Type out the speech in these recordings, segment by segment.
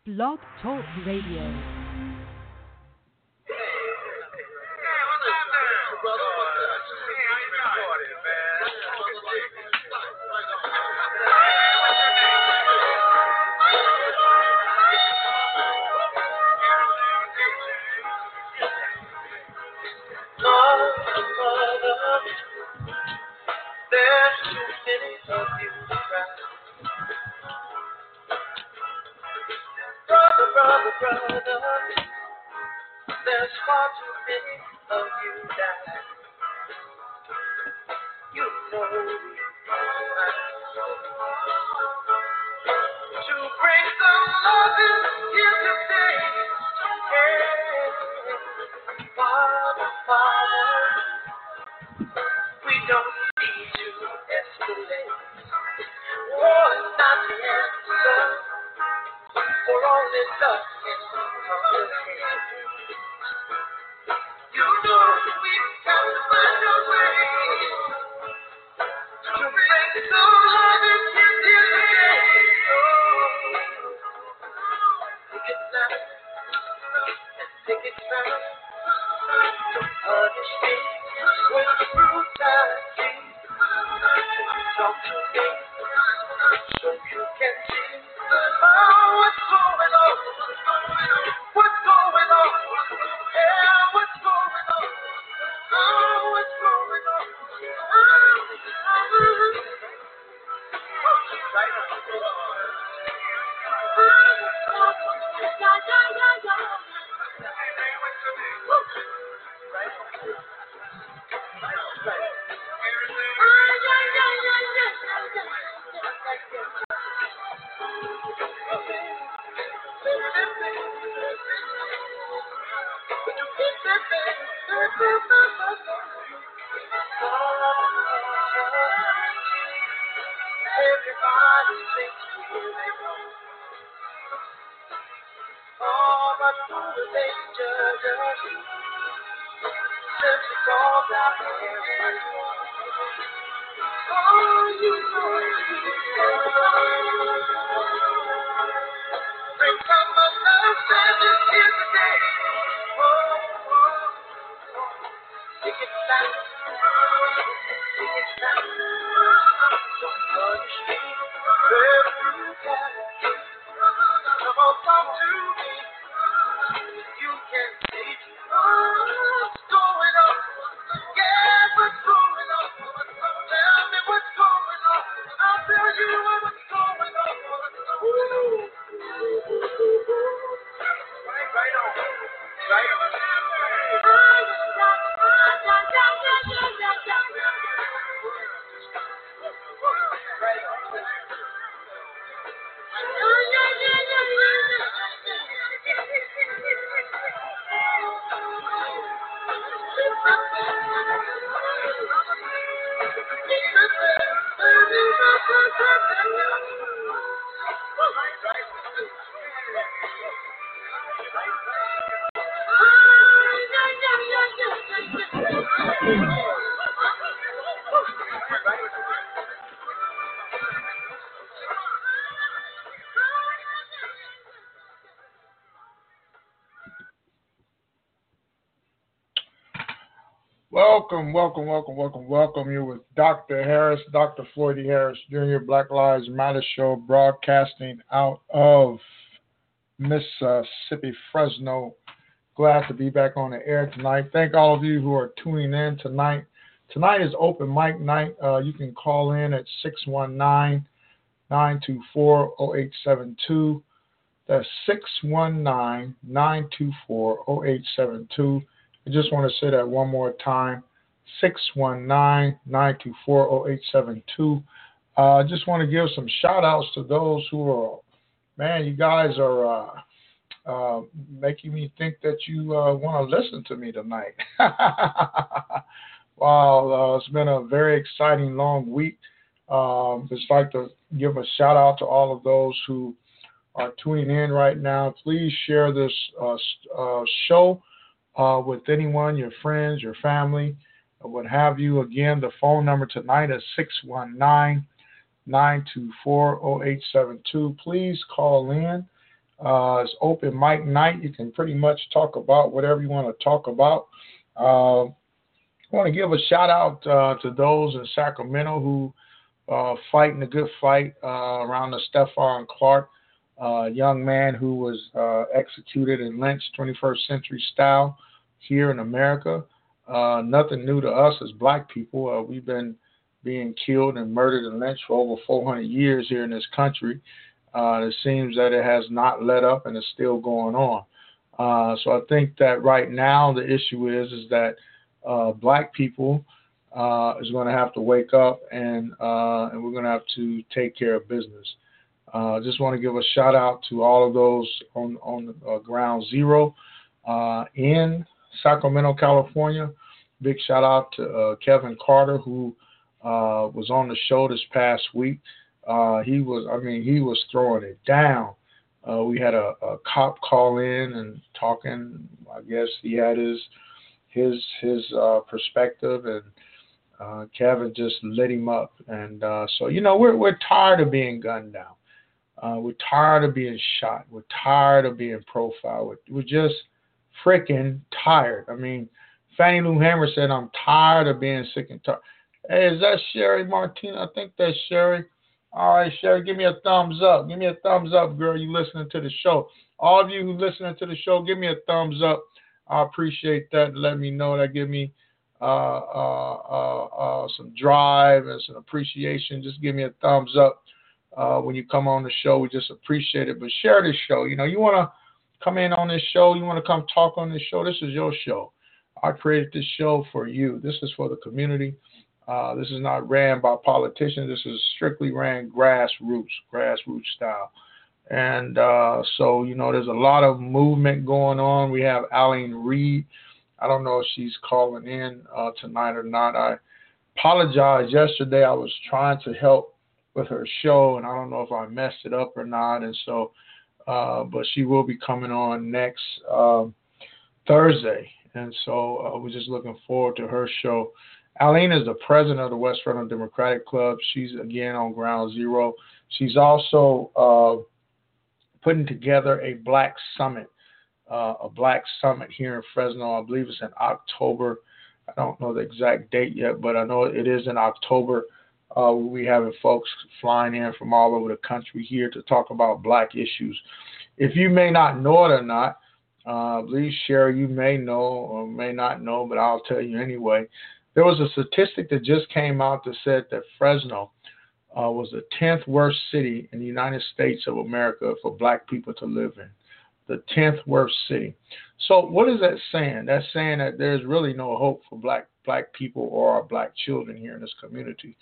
Blog Talk Radio. There's too many of you around. Brother, there's far too many of you down. You know to bring some love in here today. Hey, Father, we don't need to escalate. War is not the answer, for only love can comprehend. You know we've got to find a way to bring some love in here today. Take it now and take it fast. Don't punish me with brutality. Talk to me so you can see what's going on. What's going on? Yeah, what's going on? What's going on? Right on. Everybody thinks they know. All but who they judge us simply cause our hands. Oh, you know bring some understanding here today. Take it back. Take it back. Don't punish me. Very brutality. Come on, talk to me. You can see what's going on. Yeah, what's going on? Tell me what's going on. I'll tell you what's going on. Right on. Right on. Welcome you with Dr. Harris, Dr. Floyd E. Harris Jr., Black Lives Matter show, broadcasting out of Mississippi, Fresno. Glad to be back on the air tonight. Thank all of you who are tuning in tonight. Tonight is open mic night. You can call in at 619-924-0872. That's 619-924-0872. I just want to say that one more time, 619-924-0872. I just want to give some shout-outs to those who are, man, you guys are making me think that you want to listen to me tonight. Wow, it's been a very exciting, long week. Just like to give a shout-out to all of those who are tuning in right now. Please share this show with anyone, your friends, your family, what have you. Again, the phone number tonight is 619-924-0872. Please call in. It's open mic night. You can pretty much talk about whatever you want to talk about. I want to give a shout out to those in Sacramento who fighting a good fight around the Stephon Clark, young man who was executed and lynched 21st century style here in America. Nothing new to us as black people. We've been being killed and murdered and lynched for over 400 years here in this country. It seems that it has not let up and it's still going on. So I think that right now the issue is that black people is going to have to wake up and we're going to have to take care of business. Just want to give a shout out to all of those on ground zero in Sacramento, California. Big shout out to Kevin Carter, who was on the show this past week. He was throwing it down. We had a cop call in and talking. I guess he had his perspective, and Kevin just lit him up. And so we're tired of being gunned down. We're tired of being shot. We're tired of being profiled. We're just freaking tired. I mean, Fannie Lou Hamer said, "I'm tired of being sick and tired." Hey, is that Sherry Martina? I think that's Sherry. All right, Sherry, give me a thumbs up. Give me a thumbs up, girl. You listening to the show. All of you who listening to the show, give me a thumbs up. I appreciate that. Let me know. That give me some drive and some appreciation. Just give me a thumbs up when you come on the show. We just appreciate it. But share this show. You want to come in on this show. You want to come talk on this show. This is your show. I created this show for you. This is for the community. This is not ran by politicians. This is strictly ran grassroots style. And so, there's a lot of movement going on. We have Aline Reed. I don't know if she's calling in tonight or not. I apologize. Yesterday I was trying to help with her show, and I don't know if I messed it up or not. And so, but she will be coming on next Thursday. And so we're just looking forward to her show. Aline is the president of the West Fresno Democratic Club. She's, again, on ground zero. She's also putting together a black summit here in Fresno. I believe it's in October. I don't know the exact date yet, but I know it is in October. We'll be having folks flying in from all over the country here to talk about black issues. If you may not know it or not, please share. You may know or may not know, but I'll tell you anyway. There was a statistic that just came out that said that Fresno was the 10th worst city in the United States of America for black people to live in. The 10th worst city. So what is that saying? That's saying that there's really no hope for black people or our black children here in this community.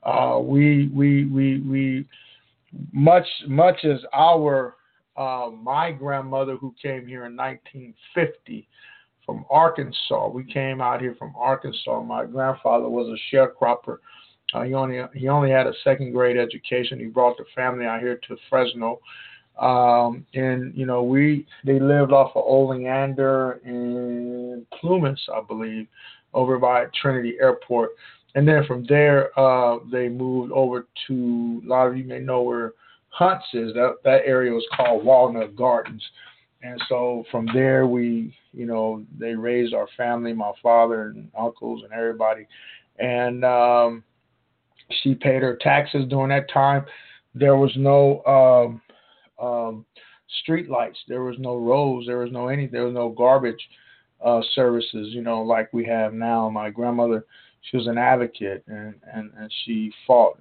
We much as my grandmother, who came here in 1950 from Arkansas. We came out here from Arkansas. My grandfather was a sharecropper. He only had a second grade education. He brought the family out here to Fresno. And they lived off of Oleander and Plumas, I believe, over by Trinity Airport. And then from there, they moved over to, a lot of you may know where Hunts is. That area was called Walnut Gardens. And so from there, they raised our family, my father and uncles and everybody. And she paid her taxes during that time. There was no street lights. There was no roads. There was no anything. There was no garbage services, like we have now. My grandmother, she was an advocate, and she fought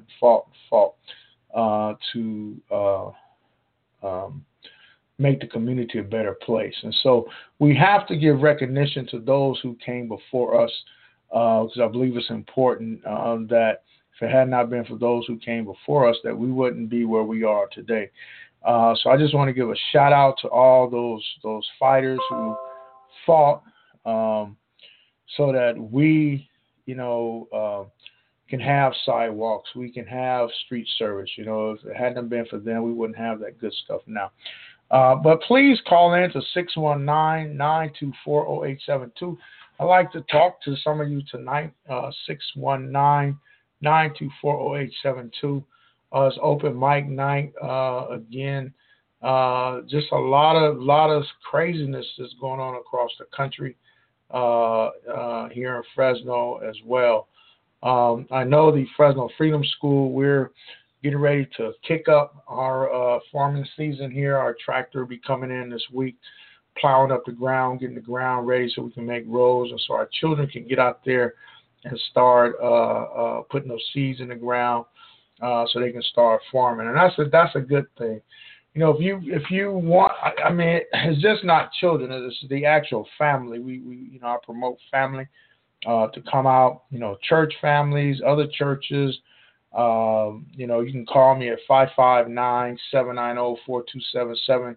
to make the community a better place. And so we have to give recognition to those who came before us, because I believe it's important that if it had not been for those who came before us, that we wouldn't be where we are today. So I just want to give a shout out to all those fighters who fought so that we, can have sidewalks, we can have street service. If it hadn't been for them, we wouldn't have that good stuff now. But please call in to 619-924-0872. I'd like to talk to some of you tonight, 619-924-0872. It's open mic night again. Just a lot of craziness that's going on across the country here in Fresno as well. I know the Fresno Freedom School, we're getting ready to kick up our farming season here. Our tractor will be coming in this week, plowing up the ground, getting the ground ready so we can make rows, and so our children can get out there and start putting those seeds in the ground so they can start farming. And that's a good thing. You know, if you want, I mean, it's just not children; it's the actual family. We I promote family to come out. You know, church families, other churches. You can call me at 559-790-4277,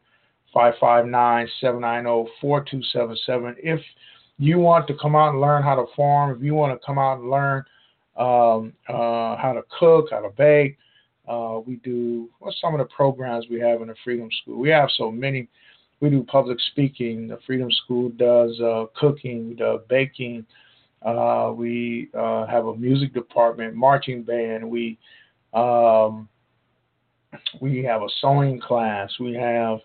559-790-4277. If you want to come out and learn how to farm, if you want to come out and learn how to cook, how to bake, we do, what's some of the programs we have in the Freedom School? We have so many. We do public speaking. The Freedom School does cooking, we do baking. We have a music department, marching band. We have a sewing class. We have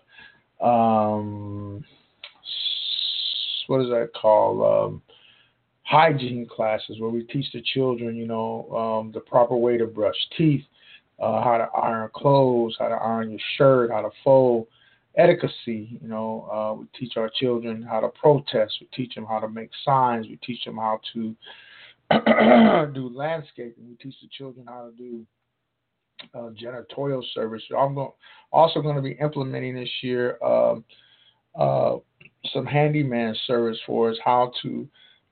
what is that called? Hygiene classes where we teach the children, the proper way to brush teeth, how to iron clothes, how to iron your shirt, how to fold, etiquette. We teach our children how to protest. We teach them how to make signs. We teach them how to do landscaping. We teach the children how to do janitorial service. I'm also going to be implementing this year some handyman service for us, how to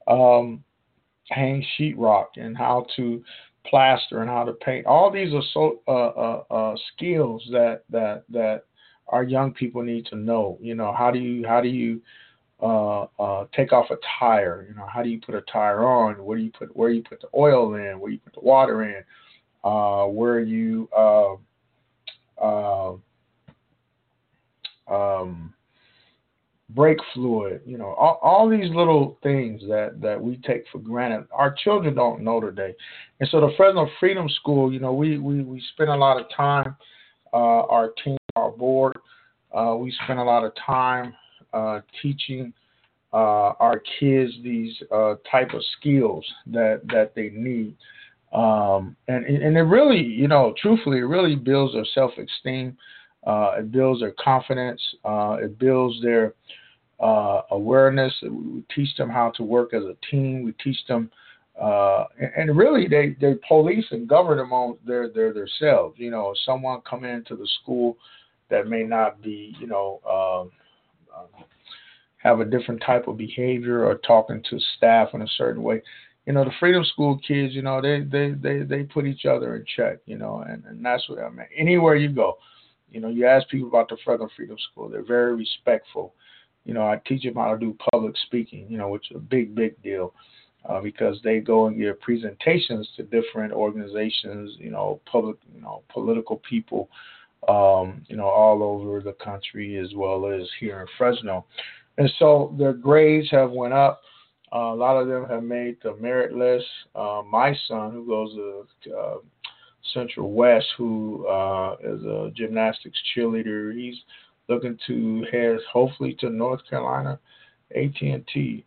hang sheetrock and how to plaster and how to paint. All these are skills that our young people need to know. How do you take off a tire? How do you put a tire on? Where you put the oil in? Where you put the water in? Where you brake fluid? All these little things that we take for granted. Our children don't know today, and so the Fresno Freedom School, we spend a lot of time. Our team, our board, we spend a lot of time teaching our kids these type of skills that they need. And it really, truthfully, it really builds their self-esteem. It builds their confidence. It builds their awareness. We teach them how to work as a team. We teach them, and really, they police and govern them on themselves. If someone come into the school that may not be, have a different type of behavior or talking to staff in a certain way. The Freedom School kids, they put each other in check, and that's what I mean. Anywhere you go, you ask people about the Fresno Freedom School, they're very respectful. I teach them how to do public speaking, which is a big, big deal because they go and give presentations to different organizations, public, political people, all over the country as well as here in Fresno. And so their grades have went up. A lot of them have made the merit list. My son, who goes to Central West, who is a gymnastics cheerleader, he's looking to head hopefully to North Carolina A&T.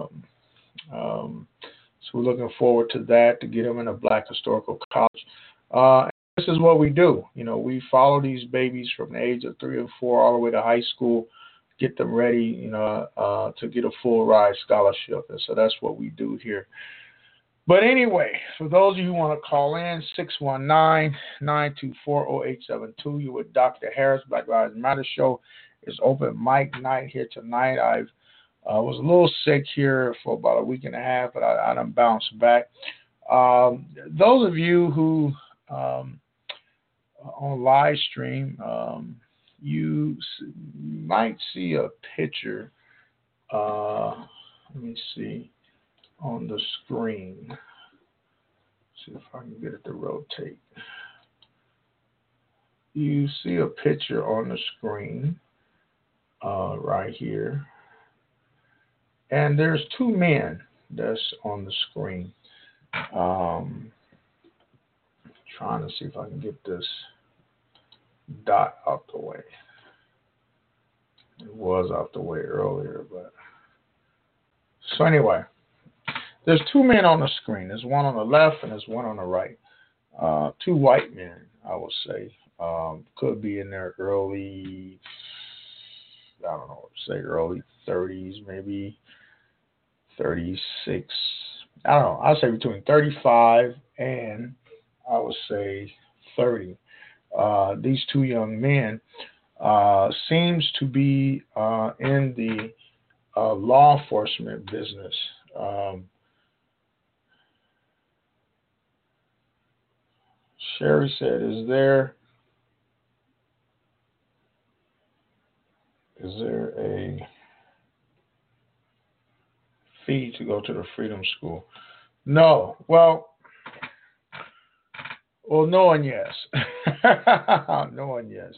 So we're looking forward to that, to get him in a Black Historical College. And this is what we do. We follow these babies from the age of 3 or 4 all the way to high school, get them ready, to get a full ride scholarship. And so that's what we do here. But anyway, for those of you who want to call in, 619-924-0872. You're with Dr. Harris. Black Lives Matter show is open mic night here tonight. I was a little sick here for about a week and a half, but I done bounced back. Those of you who on live stream, you might see a picture. Let me see on the screen. See if I can get it to rotate. You see a picture on the screen right here. And there's 2 men that's on the screen. Trying to see if I can get this dot out the way. was out the way earlier, but so anyway, there's two men on the screen. There's one on the left and there's one on the right. Two white men, I would say. Could be in their early, I don't know, say early 30s, maybe 36. I don't know. I'd say between 35 and I would say 30. These two young men seems to be in the law enforcement business. Sherry said, is there a fee to go to the Freedom School? No. Well, no and yes. No and yes.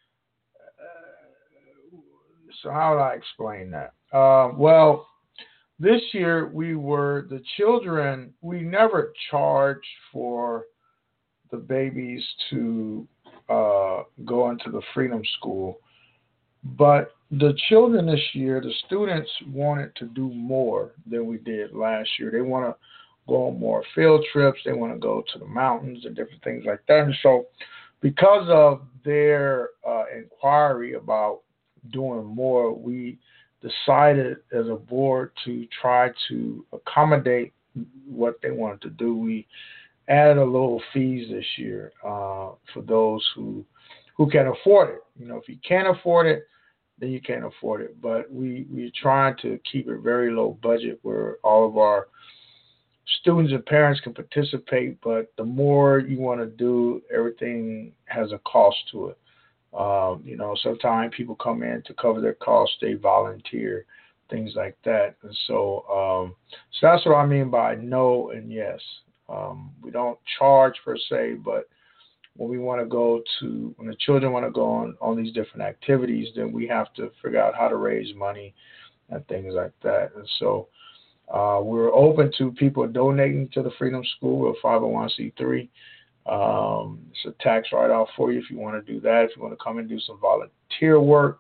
So how do I explain that? Well, this year the children, we never charged for the babies to go into the Freedom School. But the children this year, the students wanted to do more than we did last year. They want to go on more field trips. They want to go to the mountains and different things like that. And so because of their inquiry about doing more, we decided as a board to try to accommodate what they wanted to do. We added a little fees this year for those who can afford it. You know, if you can't afford it, then you can't afford it. But we're trying to keep it very low budget where all of our students and parents can participate. But the more you want to do, everything has a cost to it. You know, sometimes people come in to cover their costs. They volunteer, things like that. And so that's what I mean by no and yes. We don't charge per se, but when the children want to go on these different activities, then we have to figure out how to raise money and things like that. And so we're open to people donating to the Freedom School. We're a 501c3. It's a tax write-off for you if you want to do that, if you want to come and do some volunteer work,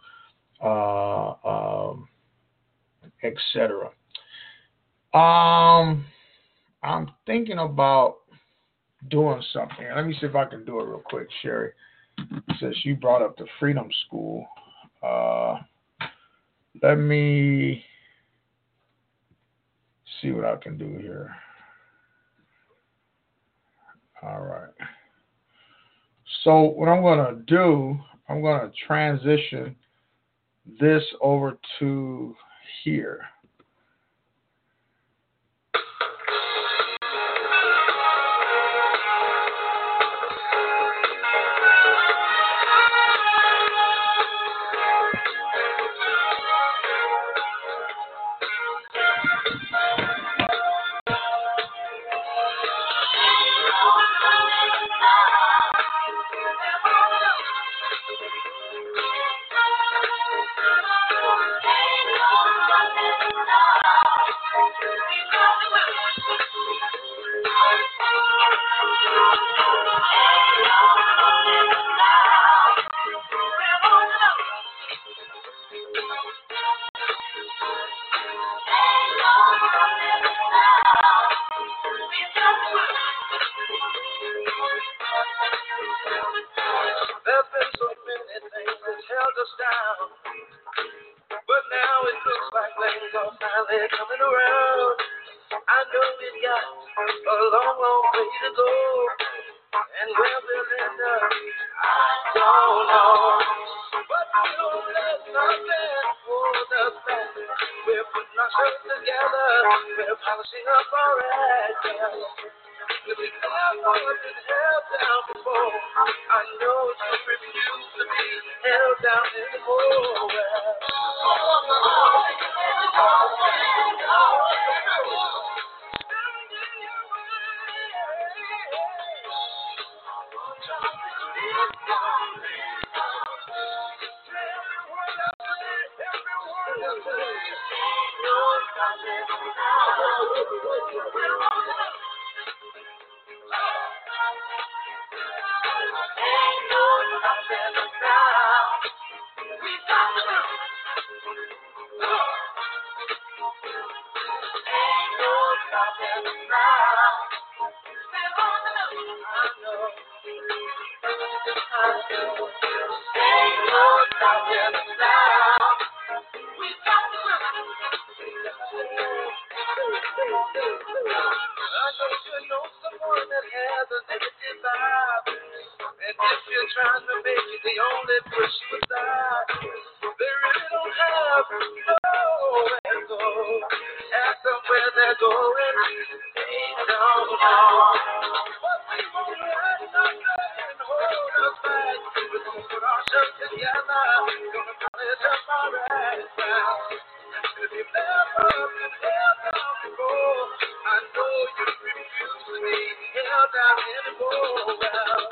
etc. I'm thinking about doing something. Let me see if I can do it real quick, Sherry. Since you brought up the Freedom School, let me see what I can do here. All right. So what I'm going to do, I'm going to transition this over to here. There's been so many things that held us down, but now it looks like things are finally coming around. I know we've got a long, long way to go, and where we'll end up, I don't know. But we don't let nothing hold us back. We're putting ourselves together, we're polishing up our act. If we've ever been held down before, I know you refuse to be held down anymore. Trying to make it the only person beside. They really don't have nowhere to go. And somewhere they're going, they don't know. But we won't let nothing hold us back. We're gonna put ourselves together. Gonna polish up our right now. If you've never been held down before, I know you refuse to be held down anymore. Well,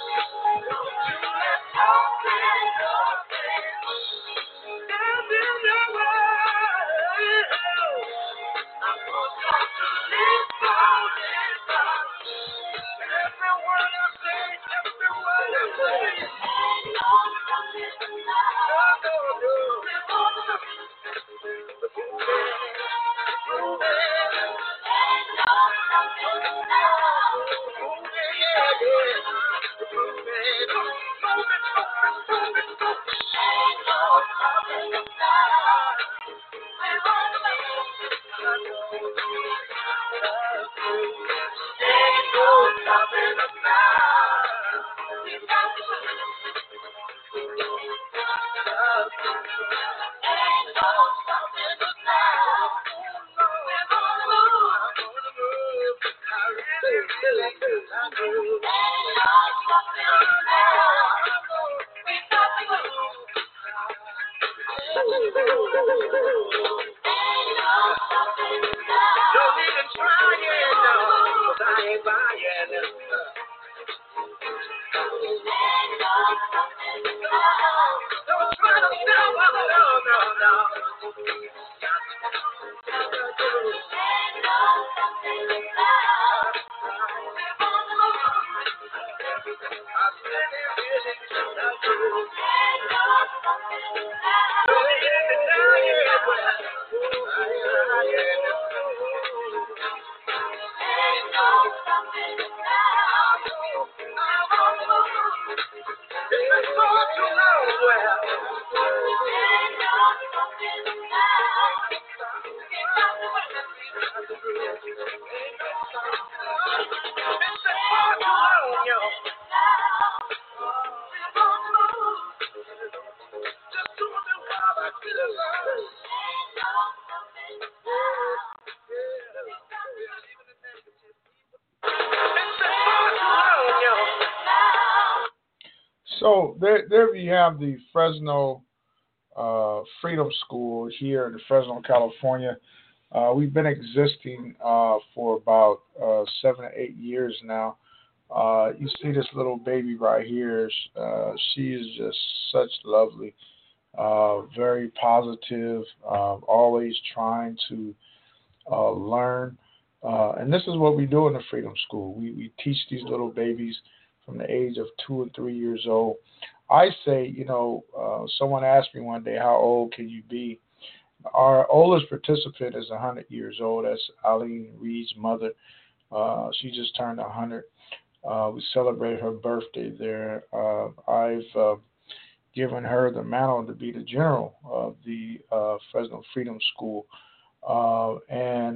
So there you have the Fresno Freedom School here in Fresno, California. We've been existing for about 7 or 8 years now. You see this little baby right here. She is just such lovely, very positive, always trying to learn. And this is what we do in the Freedom School. We teach these little babies from the age of 2 and 3 years old. I say, someone asked me one day, how old can you be? Our oldest participant is 100 years old. That's Eileen Reed's mother. She just turned 100. We celebrated her birthday there. I've given her the mantle to be the general of the Fresno Freedom School. And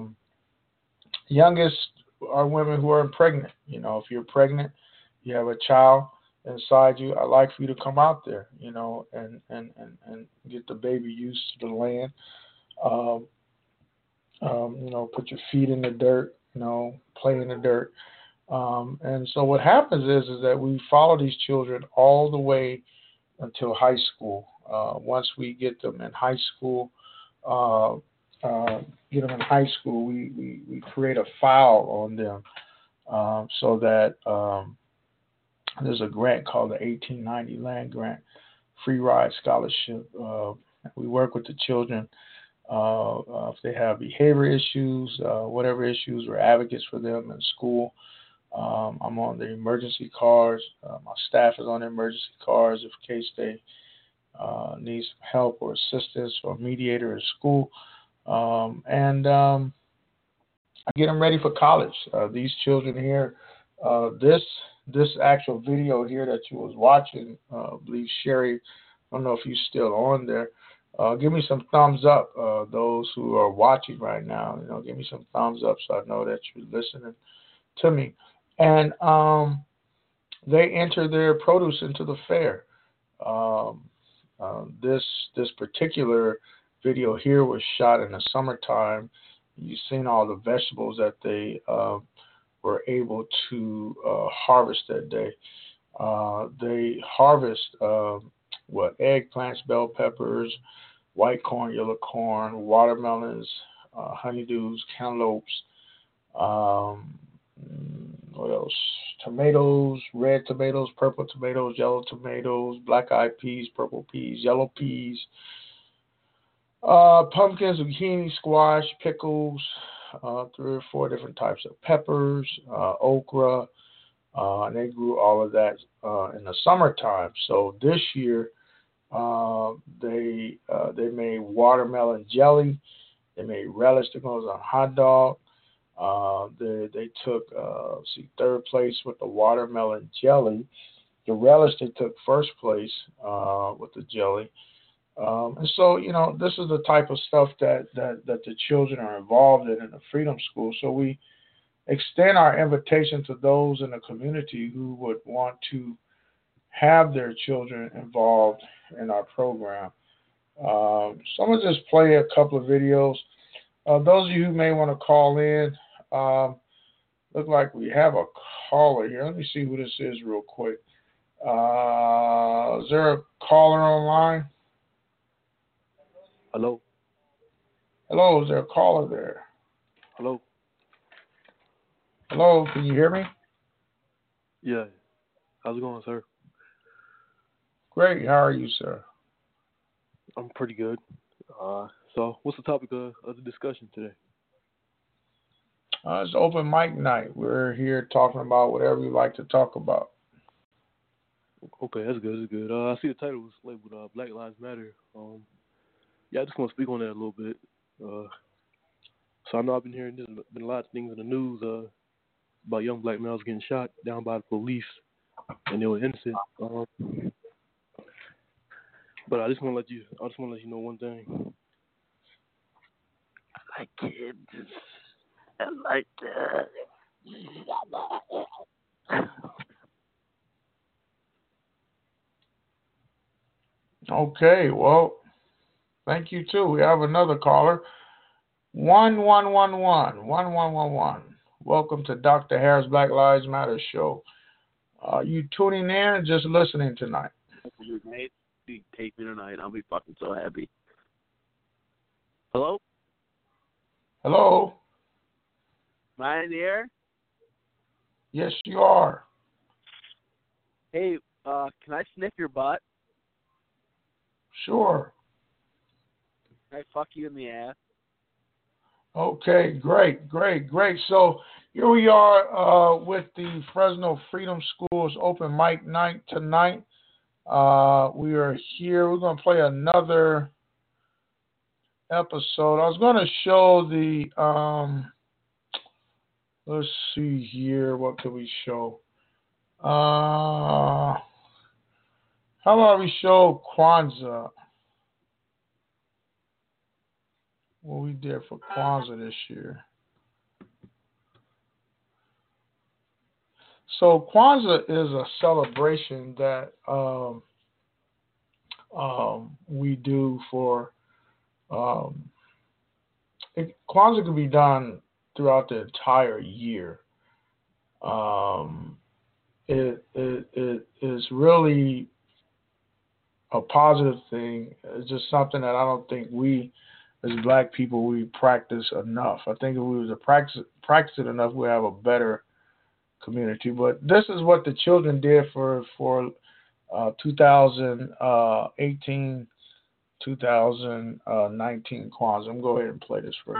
youngest are women who are pregnant. If you're pregnant, you have a child inside you, I'd like for you to come out there, and get the baby used to the land. Put your feet in the dirt, play in the dirt. And so what happens is that we follow these children all the way until high school. Once we get them in high school, we create a file on them so that there's a grant called the 1890 Land Grant, Free Ride Scholarship. We work with the children if they have behavior issues, whatever issues, we're advocates for them in school. I'm on the emergency cars. My staff is on the emergency cars in case they need some help or assistance or mediator at school, and I get them ready for college. These children here, this actual video here that you was watching, I believe Sherry, I don't know if you're still on there. Give me some thumbs up, those who are watching right now. Give me some thumbs up so I know that you're listening to me. And they enter their produce into the fair. This particular video here was shot in the summertime. You've seen all the vegetables that they were able to harvest that day. They harvest eggplants, bell peppers, white corn, yellow corn, watermelons, honeydews, cantaloupes. What else? Tomatoes, red tomatoes, purple tomatoes, yellow tomatoes, black-eyed peas, purple peas, yellow peas, pumpkins, zucchini, squash, pickles, 3 or 4 different types of peppers, okra, and they grew all of that in the summertime. So this year, they made watermelon jelly. They made relish that goes on hot dog. They took third place with the watermelon jelly. The relish they took first place with the jelly. And so, this is the type of stuff that the children are involved in the Freedom School. So we extend our invitation to those in the community who would want to have their children involved in our program. So I'm going to just play a couple of videos. Those of you who may want to call in, look like we have a caller here. Let me see who this is real quick. Is there a caller online? Hello? Hello, is there a caller there? Hello? Hello, can you hear me? Yeah. How's it going, sir? Great, how are you, sir? I'm pretty good. So what's the topic of the discussion today? It's open mic night. We're here talking about whatever you like to talk about. Okay, that's good. That's good. I see the title was labeled Black Lives Matter. Yeah, I just want to speak on that a little bit. So I know I've been hearing there's been a lot of things in the news about young black males getting shot down by the police, and they were innocent. But I just want to let you know one thing. I like kids. I like that. Okay, well, thank you too. We have another caller. 1111. Welcome to Dr. Harris Black Lives Matter show. You tuning in or just listening tonight? Take me tonight. I'll be fucking so happy. Hello? Hello? Am I in the air? Yes, you are. Hey, can I sniff your butt? Sure. Can I fuck you in the ass? Okay, great. So here we are with the Fresno Freedom Schools open mic night tonight. We are here. We're going to play another episode. I was going to show the, let's see here. What can we show? How about we show Kwanzaa? What we did for Kwanzaa this year. So Kwanzaa is a celebration that we do for. Kwanzaa can be done throughout the entire year. It is really a positive thing. It's just something that I don't think we, as black people, we practice enough. I think if we were to practice it enough, we'd have a better community. But this is what the children did for 2018, 2019 Kwanzaa. I'm going to go ahead and play this for you.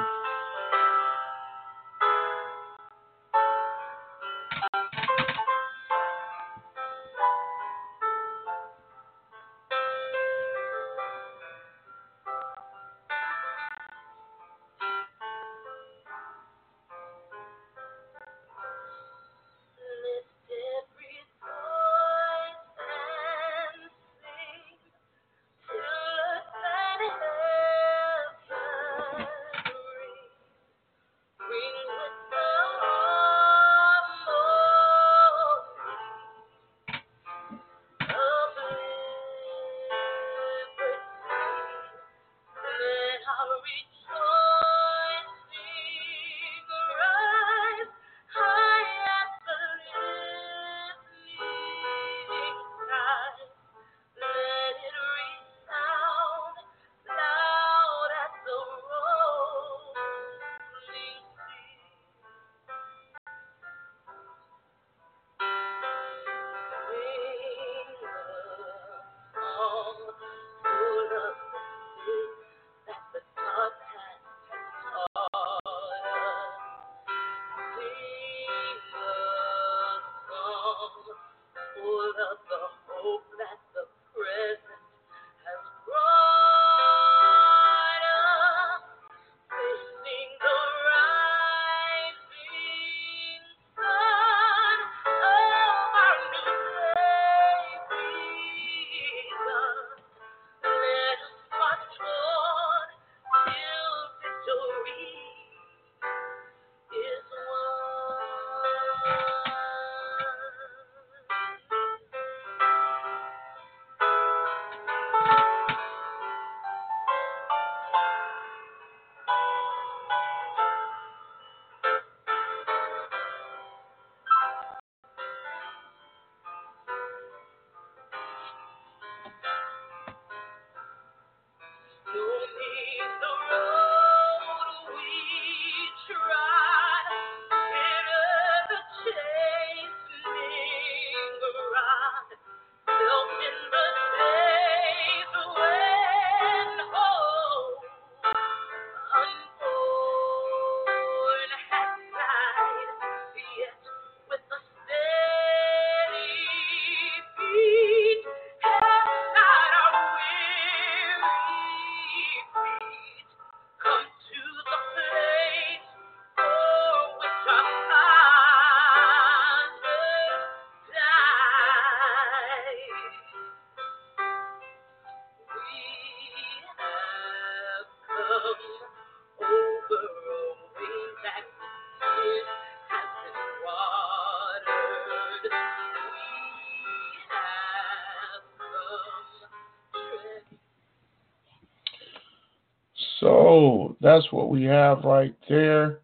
So that's what we have right there.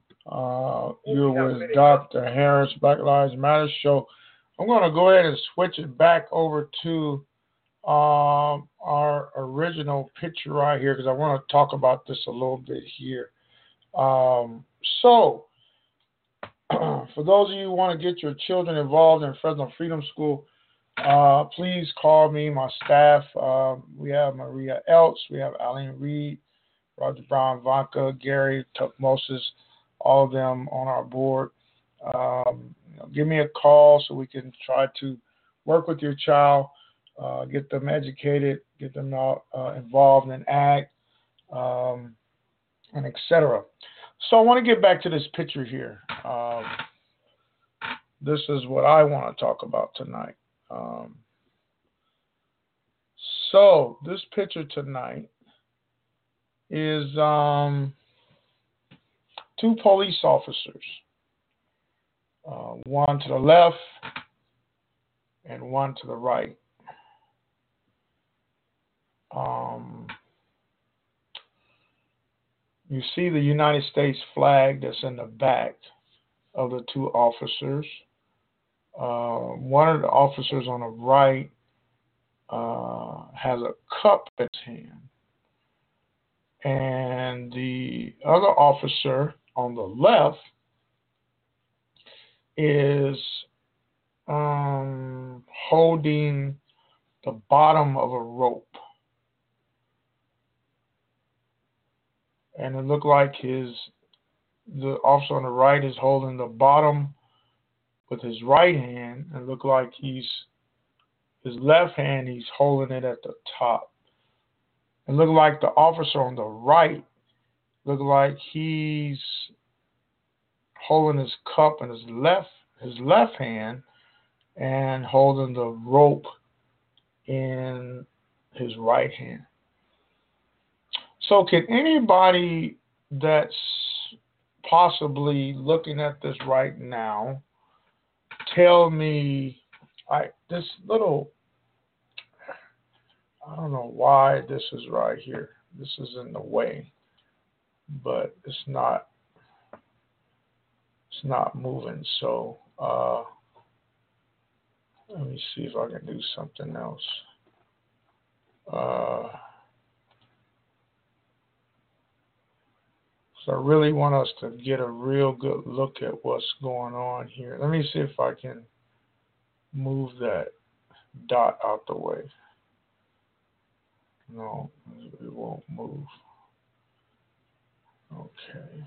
You're with Dr. Harris, Black Lives Matter show. I'm going to go ahead and switch it back over to our original picture right here because I want to talk about this a little bit here. So, for those of you who want to get your children involved in Fresno Freedom School, please call me, my staff. We have Maria Eltz, we have Aline Reed, Roger Brown, Vanka, Gary, Tuck Moses, all of them on our board. Give me a call so we can try to work with your child, get them educated, get them involved in ag, and etc. So I want to get back to this picture here. This is what I want to talk about tonight. So this picture tonight is two police officers, one to the left and one to the right. You see the United States flag that's in the back of the two officers. One of the officers on the right has a cup in his hand. And the other officer on the left is holding the bottom of a rope. And it looked like the officer on the right is holding the bottom with his right hand, and it looked like his left hand, he's holding it at the top. It looked like the officer on the right looked like he's holding his cup in his left hand and holding the rope in his right hand. So can anybody that's possibly looking at this right now tell me, I don't know why this is right here. This is in the way. but it's not moving. So let me see if I can do something else. So I really want us to get a real good look at what's going on here. Let me see if I can move that dot out the way. No, it won't move. Okay.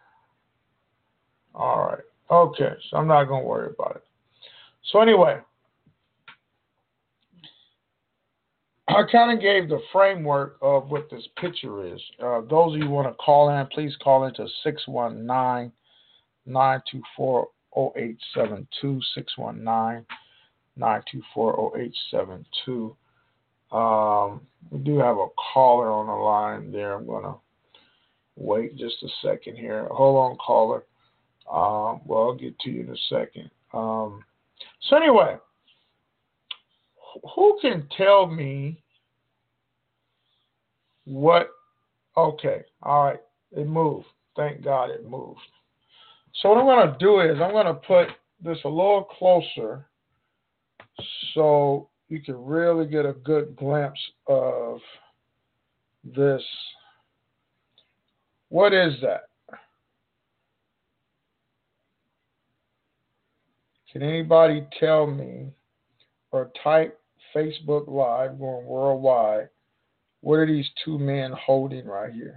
All right. Okay, so I'm not going to worry about it. So anyway, I kind of gave the framework of what this picture is. Those of you who want to call in, please call into 619-924-0872, 619-924-0872. We do have a caller on the line there. I'm going to wait just a second here. Hold on, caller. Well, I'll get to you in a second. So anyway, who can tell me what? Okay, all right, it moved. Thank God it moved. So what I'm going to do is I'm going to put this a little closer so you can really get a good glimpse of this. What is that? Can anybody tell me or type Facebook Live going worldwide? What are these two men holding right here?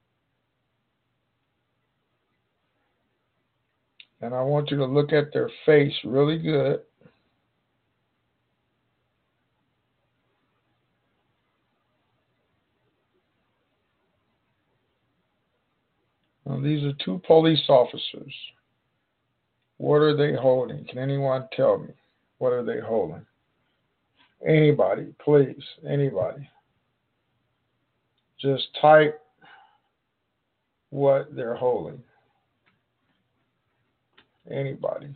And I want you to look at their face really good. Now, these are two police officers. What are they holding? Can anyone tell me? What are they holding? Anybody, please. Anybody. Just type what they're holding. Anybody.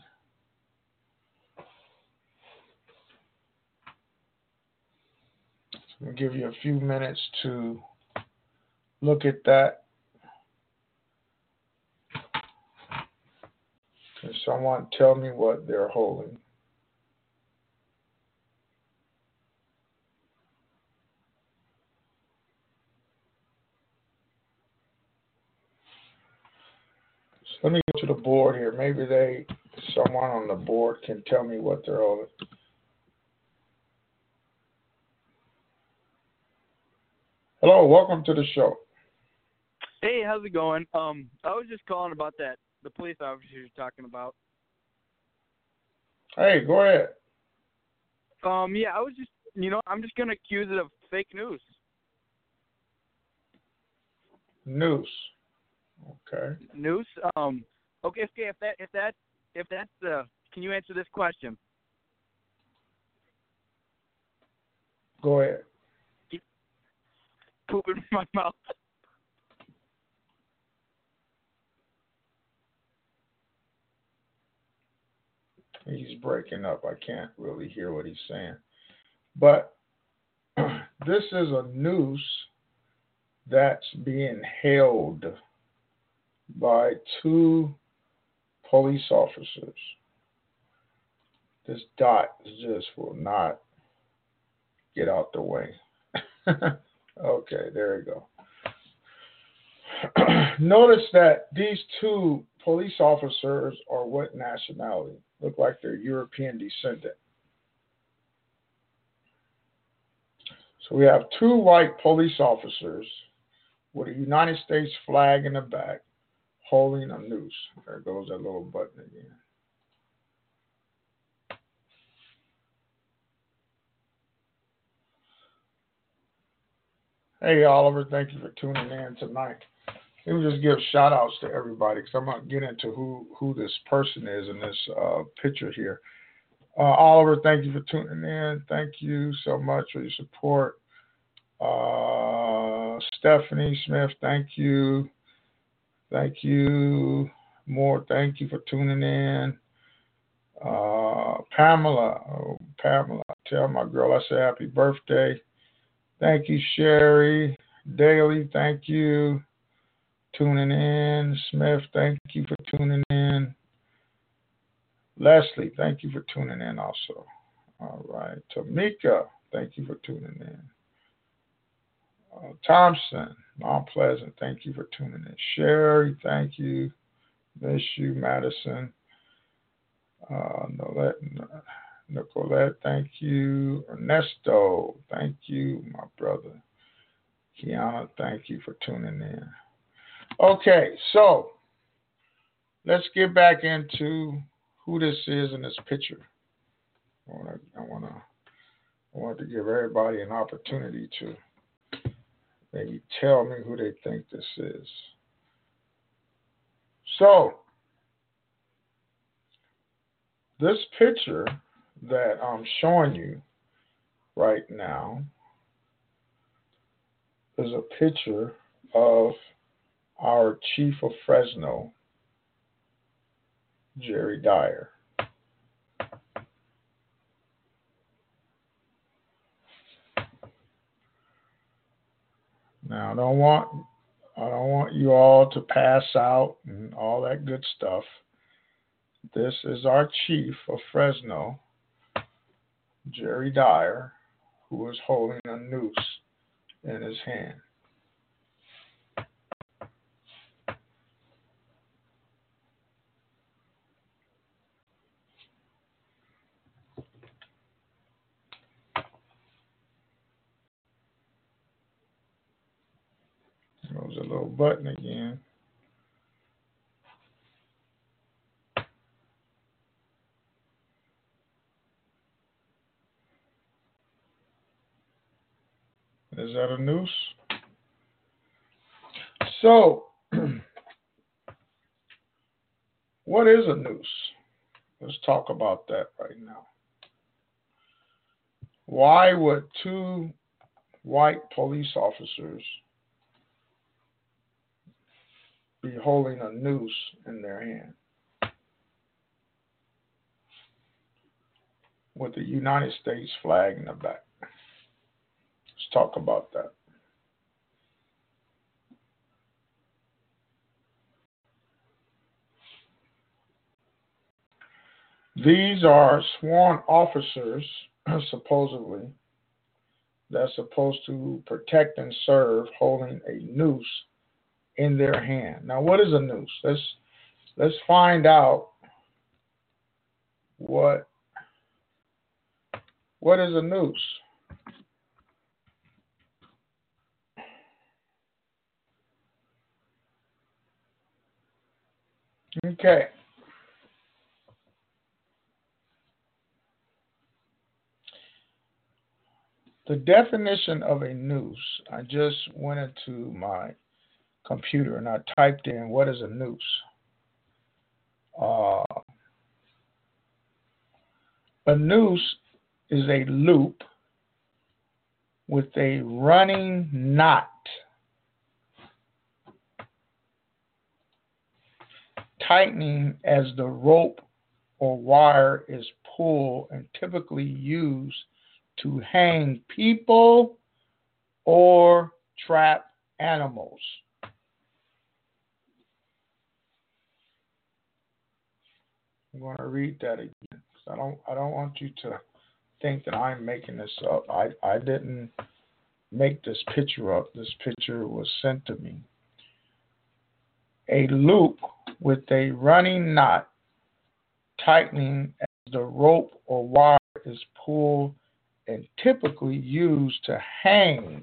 So I'm going to give you a few minutes to look at that. Can someone tell me what they're holding? So let me go to the board here. Maybe someone on the board can tell me what they're holding. Hello, welcome to the show. Hey, how's it going? I was just calling about the police officer you're talking about. Hey, go ahead. Yeah, I was just, I'm just gonna accuse it of fake news. News. Okay. News. Okay. If that's can you answer this question? Go ahead. Keep pooping in my mouth. He's breaking up. I can't really hear what he's saying. But this is a noose that's being held by two police officers. This dot just will not get out the way. Okay, there we go. Notice that these two police officers are what nationality? Look like they're European descendant. So we have two white police officers with a United States flag in the back holding a noose. There goes that little button again. Hey, Oliver, thank you for tuning in tonight. Let me just give shout outs to everybody because I'm going to get into who this person is in this picture here. Oliver, thank you for tuning in. Thank you so much for your support. Stephanie Smith, thank you. Thank you. More, thank you for tuning in. Pamela, tell my girl I say happy birthday. Thank you, Sherry. Daly, thank you. tuning in. Smith, thank you for tuning in. Leslie, thank you for tuning in also. All right. Tamika, thank you for tuning in. Thompson, Mount Pleasant, thank you for tuning in. Sherry, thank you. Miss you, Madison. Nicolette, thank you. Ernesto, thank you, my brother. Kiana, thank you for tuning in. Okay, so let's get back into who this is in this picture. I want to give everybody an opportunity to maybe tell me who they think this is. So, this picture that I'm showing you right now is a picture of our chief of Fresno, Jerry Dyer. Now, I don't want you all to pass out and all that good stuff. This is our chief of Fresno, Jerry Dyer, who is holding a noose in his hand. There's a little button again. Is that a noose? So, what is a noose? Let's talk about that right now. Why would two white police officers be holding a noose in their hand with the United States flag in the back? Let's talk about that. These are sworn officers, supposedly, that's supposed to protect and serve, holding a noose in their hand. Now, what is a noose? Let's find out what is a noose. Okay. The definition of a noose, I just went into my computer and I typed in what is a noose. A noose is a loop with a running knot tightening as the rope or wire is pulled and typically used to hang people or trap animals. I'm going to read that again because I don't want you to think that I'm making this up. I didn't make this picture up. This picture was sent to me. A loop with a running knot tightening as the rope or wire is pulled and typically used to hang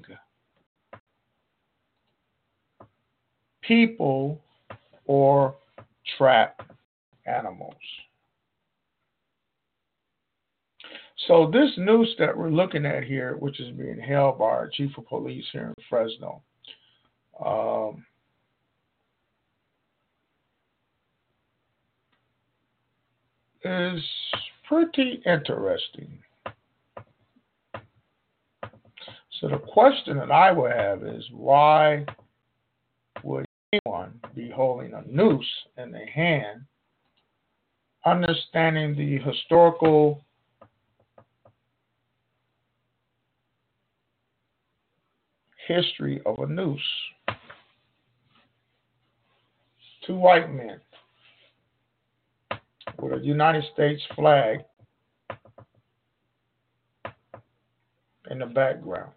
people or trap animals. So this noose that we're looking at here, which is being held by our chief of police here in Fresno, is pretty interesting. So the question that I would have is, why would anyone be holding a noose in their hand, understanding the historical history of a noose? Two white men with a United States flag in the background.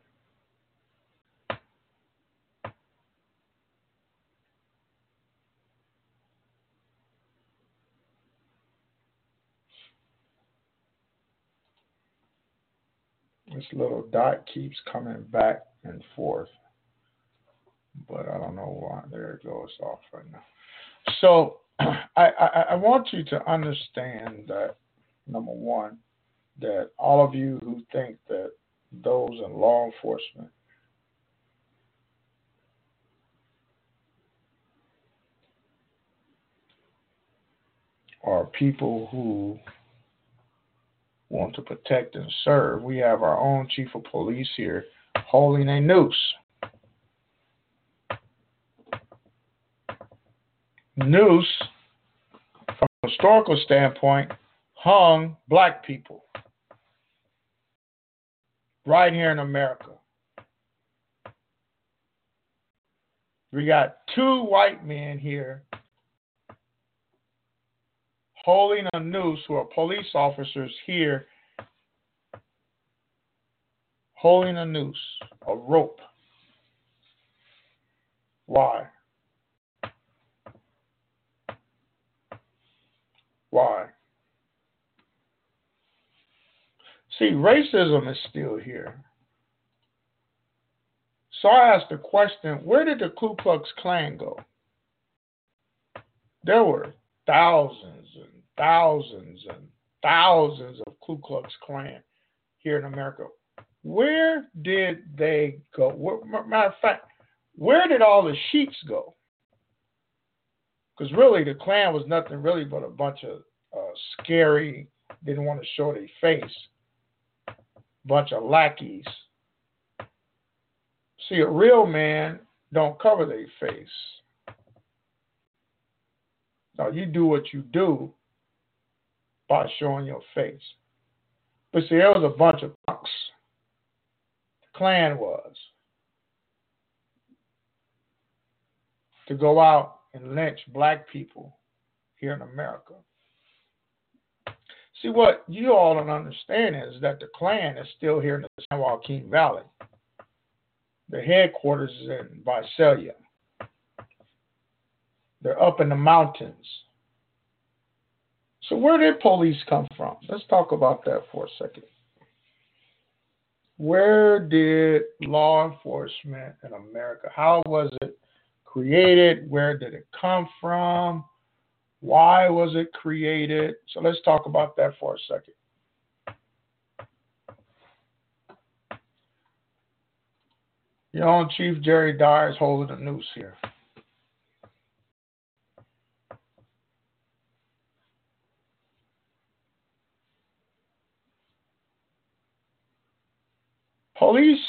This little dot keeps coming back and forth, but I don't know why. There it goes off right now. So I want you to understand that, number one, that all of you who think that those in law enforcement are people who want to protect and serve, we have our own chief of police here holding a noose. Noose, from a historical standpoint, hung black people right here in America. We got two white men here holding a noose, who are police officers here, holding a noose, a rope. Why? Why? See, racism is still here. So I asked the question, where did the Ku Klux Klan go? There were thousands and thousands and thousands of Ku Klux Klan here in America. Where did they go? Matter of fact, where did all the sheets go? Because really, the Klan was nothing really but a bunch of scary, didn't want to show their face, bunch of lackeys. See, a real man don't cover their face. Now, you do what you do by showing your face. But see, there was a bunch of punks. The Klan was. To go out and lynch black people here in America. See, what you all don't understand is that the Klan is still here in the San Joaquin Valley. The headquarters is in Visalia. They're up in the mountains. So where did police come from? Let's talk about that for a second. Where did law enforcement in America, how was it created? Where did it come from? Why was it created? So let's talk about that for a second. Your own Chief Jerry Dyer is holding a noose here. Police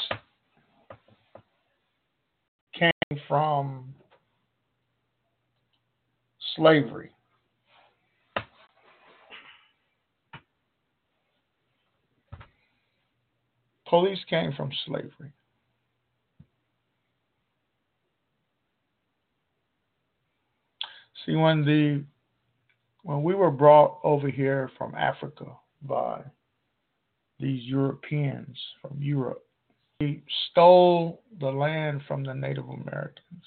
came from slavery. Police came from slavery. See, when we were brought over here from Africa by these Europeans from Europe, they stole the land from the Native Americans.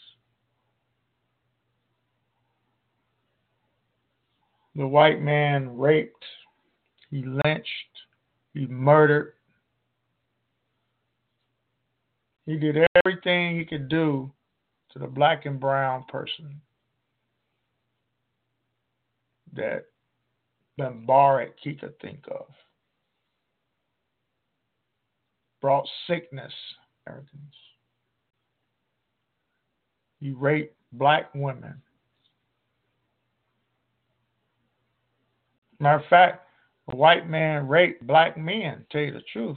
The white man raped, he lynched, he murdered. He did everything he could do to the black and brown person that Mubarak he could think of. Brought sickness to Americans. He raped black women. Matter of fact, a white man raped black men, tell you the truth.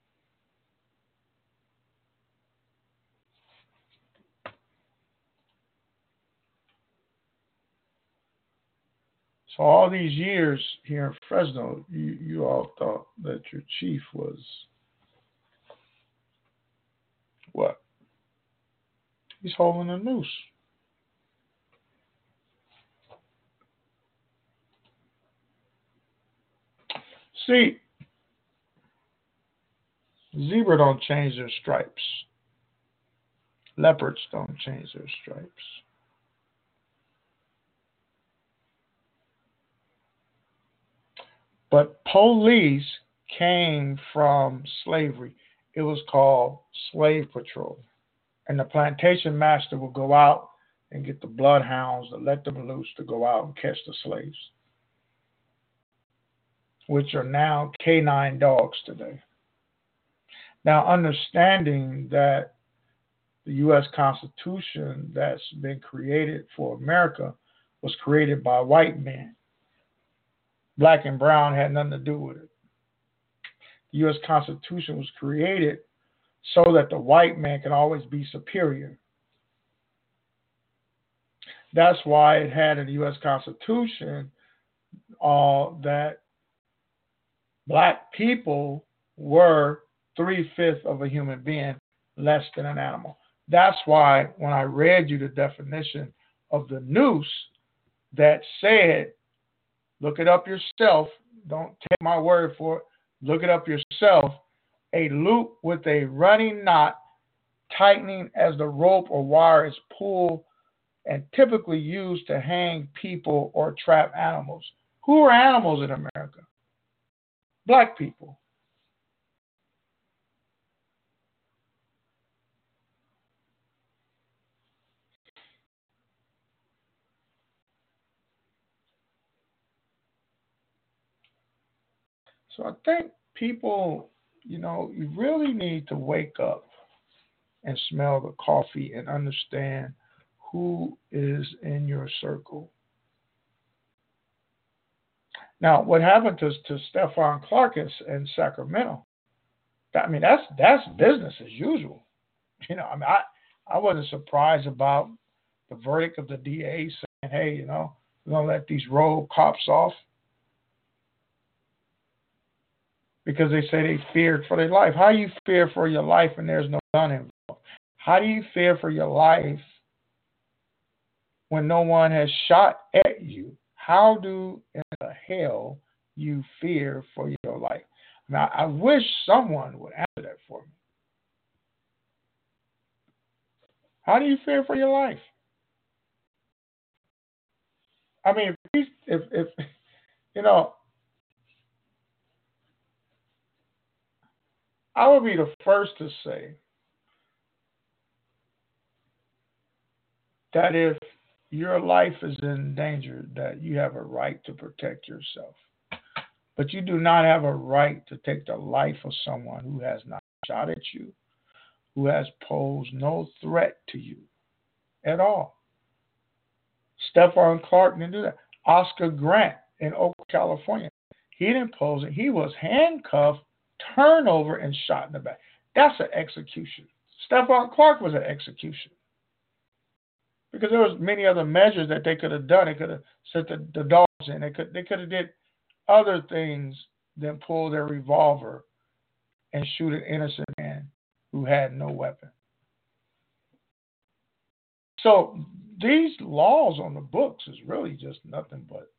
So all these years here in Fresno, you all thought that your chief was what? He's holding a noose. See, zebra don't change their stripes. Leopards don't change their stripes. But police came from slavery. It was called slave patrol. And the plantation master would go out and get the bloodhounds to let them loose to go out and catch the slaves, which are now canine dogs today. Now, understanding that the U.S. Constitution that's been created for America was created by white men. Black and brown had nothing to do with it. The U.S. Constitution was created so that the white man can always be superior. That's why it had in the U.S. Constitution that black people were 3/5 of a human being, less than an animal. That's why when I read you the definition of the noose that said, look it up yourself, don't take my word for it, look it up yourself, a loop with a running knot tightening as the rope or wire is pulled and typically used to hang people or trap animals. Who are animals in America? Black people. So I think people, you really need to wake up and smell the coffee and understand who is in your circle. Now, what happened to Stephon Clark in Sacramento? That's business as usual. I wasn't surprised about the verdict of the DA saying, hey, we're going to let these rogue cops off because they say they feared for their life. How do you fear for your life when there's no gun involved? How do you fear for your life when no one has shot at you? How do in the hell you fear for your life? Now, I wish someone would answer that for me. How do you fear for your life? I mean, if I would be the first to say that if your life is in danger, that you have a right to protect yourself. But you do not have a right to take the life of someone who has not shot at you, who has posed no threat to you at all. Stephon Clark didn't do that. Oscar Grant in Oakland, California, he didn't pose it. He was handcuffed, turned over, and shot in the back. That's an execution. Stephon Clark was an execution. Because there was many other measures that they could have done. They could have sent the dogs in. They could have did other things than pull their revolver and shoot an innocent man who had no weapon. So these laws on the books is really just nothing but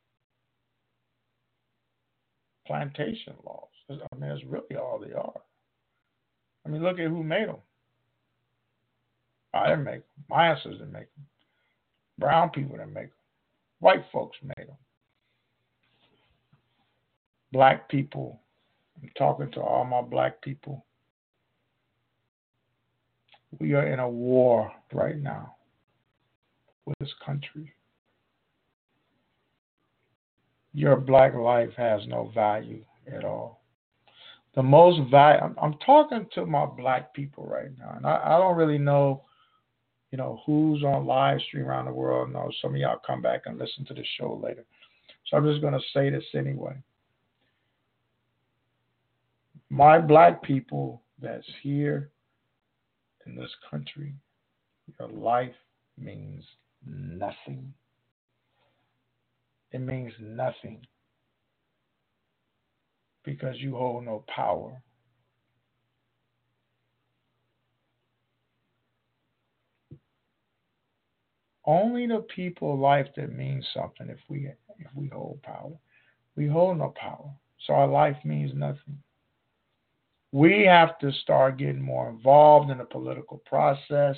plantation laws. That's really all they are. Look at who made them. I didn't make them. My ancestors didn't make them. Brown people didn't make them. White folks made them. Black people. I'm talking to all my black people. We are in a war right now with this country. Your black life has no value at all. The most value, I'm talking to my black people right now, and I don't really know, who's on live stream around the world. No, some of y'all come back and listen to the show later. So I'm just going to say this anyway. My black people that's here in this country, your life means nothing. It means nothing because you hold no power. Only the people life that means something if we hold power. We hold no power. So our life means nothing. We have to start getting more involved in the political process,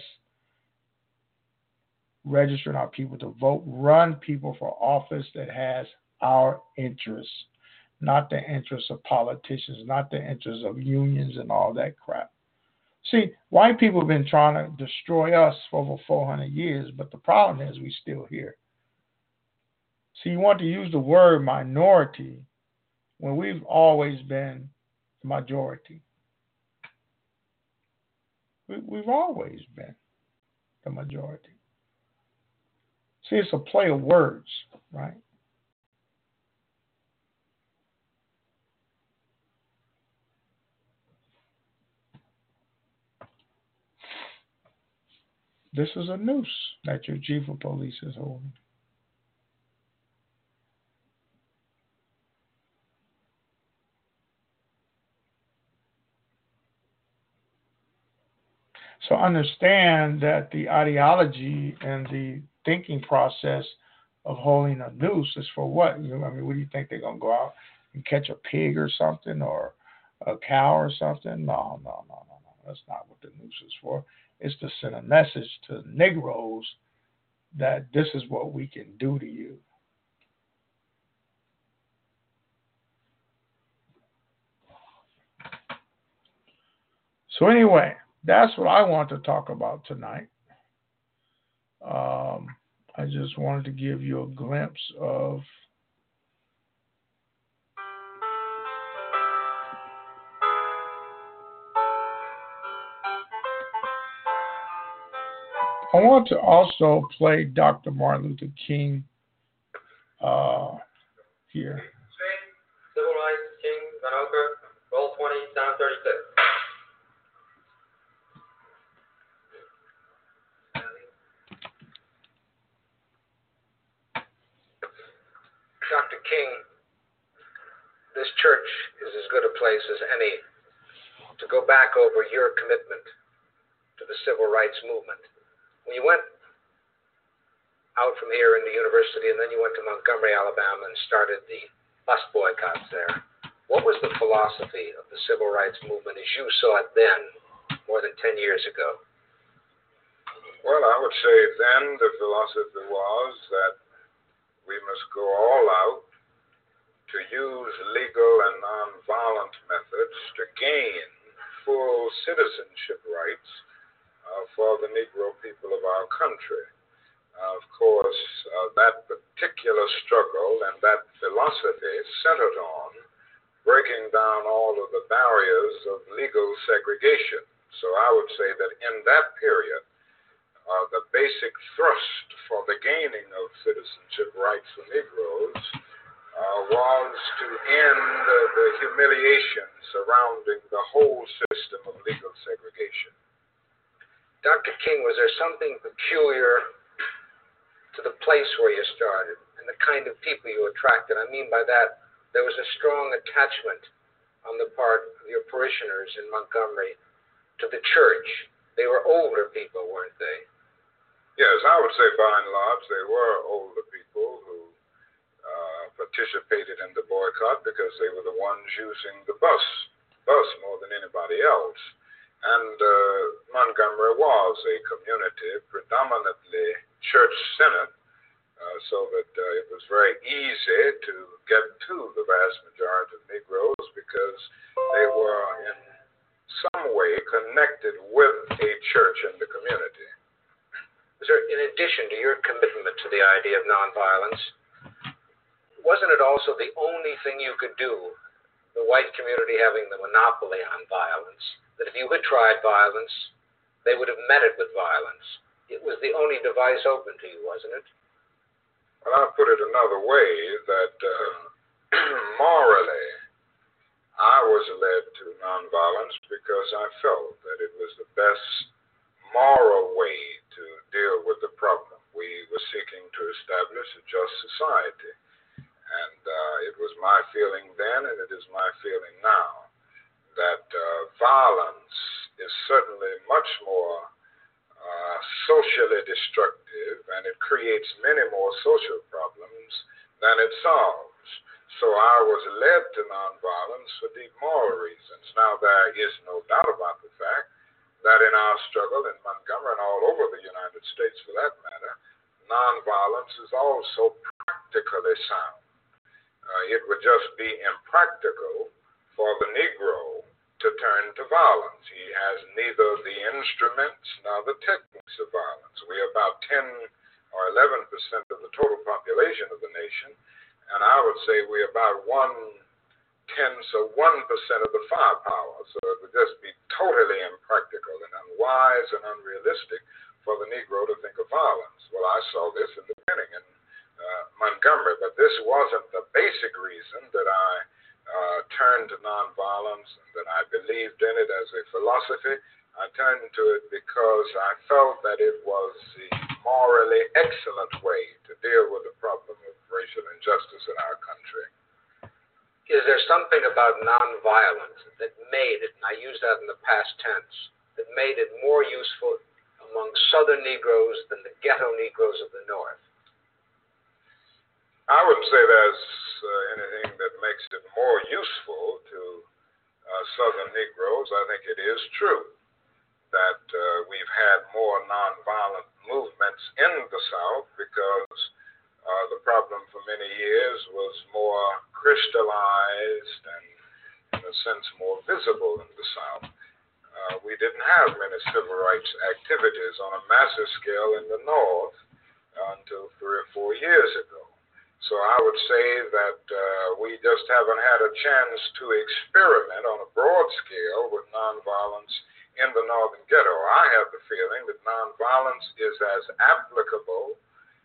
registering our people to vote, run people for office that has our interests, not the interests of politicians, not the interests of unions and all that crap. See, white people have been trying to destroy us for over 400 years, but the problem is we're still here. See, you want to use the word minority when we've always been the majority. We've always been the majority. See, it's a play of words, right? This is a noose that your chief of police is holding. So understand that the ideology and the thinking process of holding a noose is for what? I mean, what do you think they're going to go out and catch a pig or something, or a cow or something? No. That's not what the noose is for. It's to send a message to Negroes that this is what we can do to you. So anyway, that's what I want to talk about tonight. I just wanted to give you a glimpse of I want to also play Dr. Martin Luther King here. Civil Rights, King, Vanoka, roll 20, sound 36. Dr. King, this church is as good a place as any to go back over your commitment to the civil rights movement. When you went out from here into university and then you went to Montgomery, Alabama and started the bus boycotts there, what was the philosophy of the civil rights movement as you saw it then, more than 10 years ago? Well, I would say then the philosophy was that we must go all out to use legal and nonviolent methods to gain full citizenship rights for the Negro people of our country. Of course, that particular struggle and that philosophy centered on breaking down all of the barriers of legal segregation. So I would say that in that period, the basic thrust for the gaining of citizenship rights for Negroes was to end the humiliation surrounding the whole system of legal segregation. Dr. King, was there something peculiar to the place where you started and the kind of people you attracted? I mean by that, there was a strong attachment on the part of your parishioners in Montgomery to the church. They were older people, weren't they? Yes, I would say by and large they were older people who participated in the boycott because they were the ones using the bus more than anybody else. And Montgomery was a community predominantly church-centered, so that it was very easy to get to the vast majority of Negroes because they were in some way connected with a church in the community. Was there, in addition to your commitment to the idea of nonviolence, wasn't it also the only thing you could do, the white community having the monopoly on violence, that if you had tried violence, they would have met it with violence? It was the only device open to you, wasn't it? Well, I'll put it another way, that morally, I was led to nonviolence because I felt that it was the best moral way to deal with the problem. We were seeking to establish a just society. And it was my feeling then, and it is my feeling now, that violence is certainly much more socially destructive, and it creates many more social problems than it solves. So I was led to nonviolence for deep moral reasons. Now, there is no doubt about the fact that in our struggle in Montgomery and all over the United States for that matter, nonviolence is also practically sound. It would just be impractical for the Negro to turn to violence. He has neither the instruments nor the techniques of violence. We are about 10 or 11% of the total population of the nation, and I would say we're about 1/10 of the firepower. So it would just be totally impractical and unwise and unrealistic for the Negro to think of violence. Well, I saw this in the beginning in Montgomery, but this wasn't the basic reason that I turned to nonviolence and that I believed in it as a philosophy. I turned to it because I felt that it was the morally excellent way to deal with the problem of racial injustice in our country. Is there something about nonviolence that made it, and I use that in the past tense, that made it more useful among Southern Negroes than the ghetto Negroes of the North? I wouldn't say there's anything that makes it more useful to Southern Negroes. I think it is true that we've had more nonviolent movements in the South because the problem for many years was more crystallized and, in a sense, more visible in the South. We didn't have many civil rights activities on a massive scale in the North until 3 or 4 years ago. So I would say that we just haven't had a chance to experiment on a broad scale with nonviolence in the Northern Ghetto. I have the feeling that nonviolence is as applicable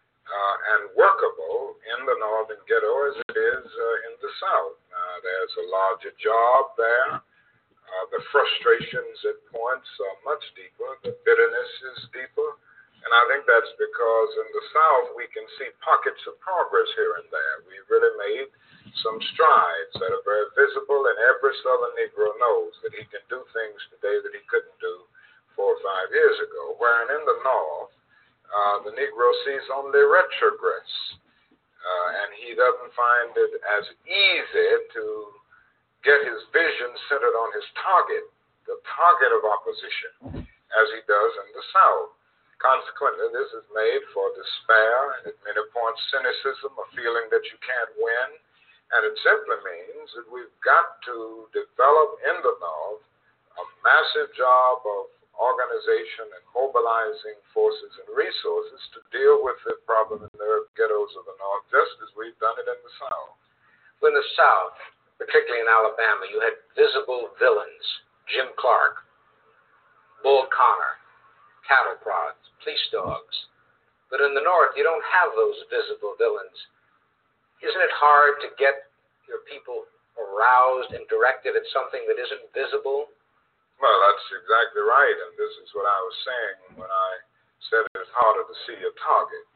and workable in the Northern Ghetto as it is in the South. There's a larger job there. The frustrations at points are much deeper. The bitterness is deeper. And I think that's because in the South we can see pockets of progress here and there. We've really made some strides that are very visible, and every Southern Negro knows that he can do things today that he couldn't do 4 or 5 years ago. Whereas in the North, the Negro sees only retrogress, and he doesn't find it as easy to get his vision centered on his target, the target of opposition, as he does in the South. Consequently, this is made for despair and at many points cynicism, a feeling that you can't win. And it simply means that we've got to develop in the North a massive job of organization and mobilizing forces and resources to deal with the problem in the ghettos of the North, just as we've done it in the South. In the South, particularly in Alabama, you had visible villains, Jim Clark, Bull Connor, cattle prods, police dogs. But in the North, you don't have those visible villains. Isn't it hard to get your people aroused and directed at something that isn't visible? Well, that's exactly right, and this is what I was saying when I said it's harder to see your target.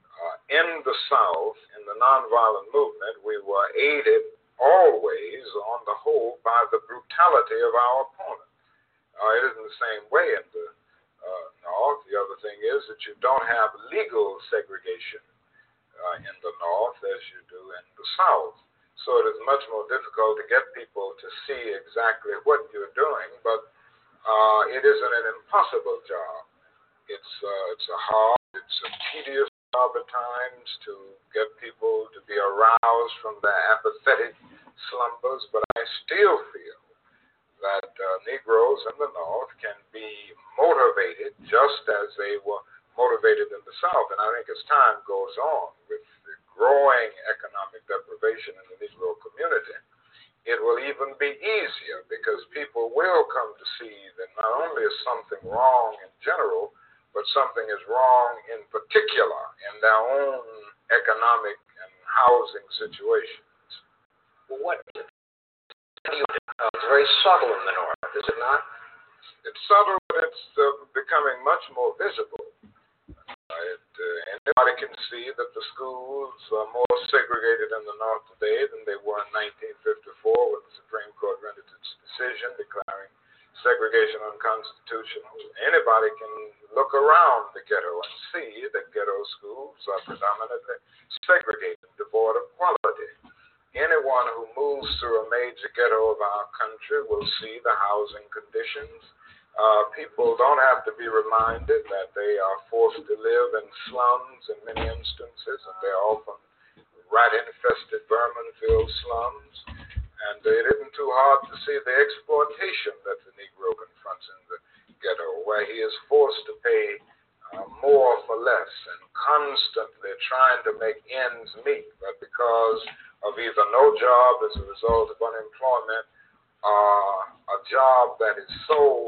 In the South, in the nonviolent movement, we were aided always, on the whole, by the brutality of our opponent. It isn't the same way in the North. The other thing is that you don't have legal segregation in the North as you do in the South. So it is much more difficult to get people to see exactly what you're doing, but it isn't an impossible job. It's a hard, it's a tedious job at times to get people to be aroused from their apathetic slumbers, but I still feel that Negroes in the North can be motivated just as they were motivated in the South. And I think as time goes on, with the growing economic deprivation in the Negro community, it will even be easier because people will come to see that not only is something wrong in general, but something is wrong in particular in their own economic and housing situations. Well, what is it? It's very subtle in the North, is it not? It's subtle, but it's becoming much more visible. Anybody can see that the schools are more segregated in the North today than they were in 1954 when the Supreme Court rendered its decision declaring segregation unconstitutional. Anybody can look around the ghetto and see that ghetto schools are predominantly segregated, devoid of quality. anyone who moves through a major ghetto of our country will see the housing conditions. People don't have to be reminded that they are forced to live in slums in many instances, and they're often rat-infested, vermin-filled slums. And it isn't too hard to see the exploitation that the Negro confronts in the ghetto, where he is forced to pay more for less and constantly trying to make ends meet, but because of either no job as a result of unemployment or a job that is so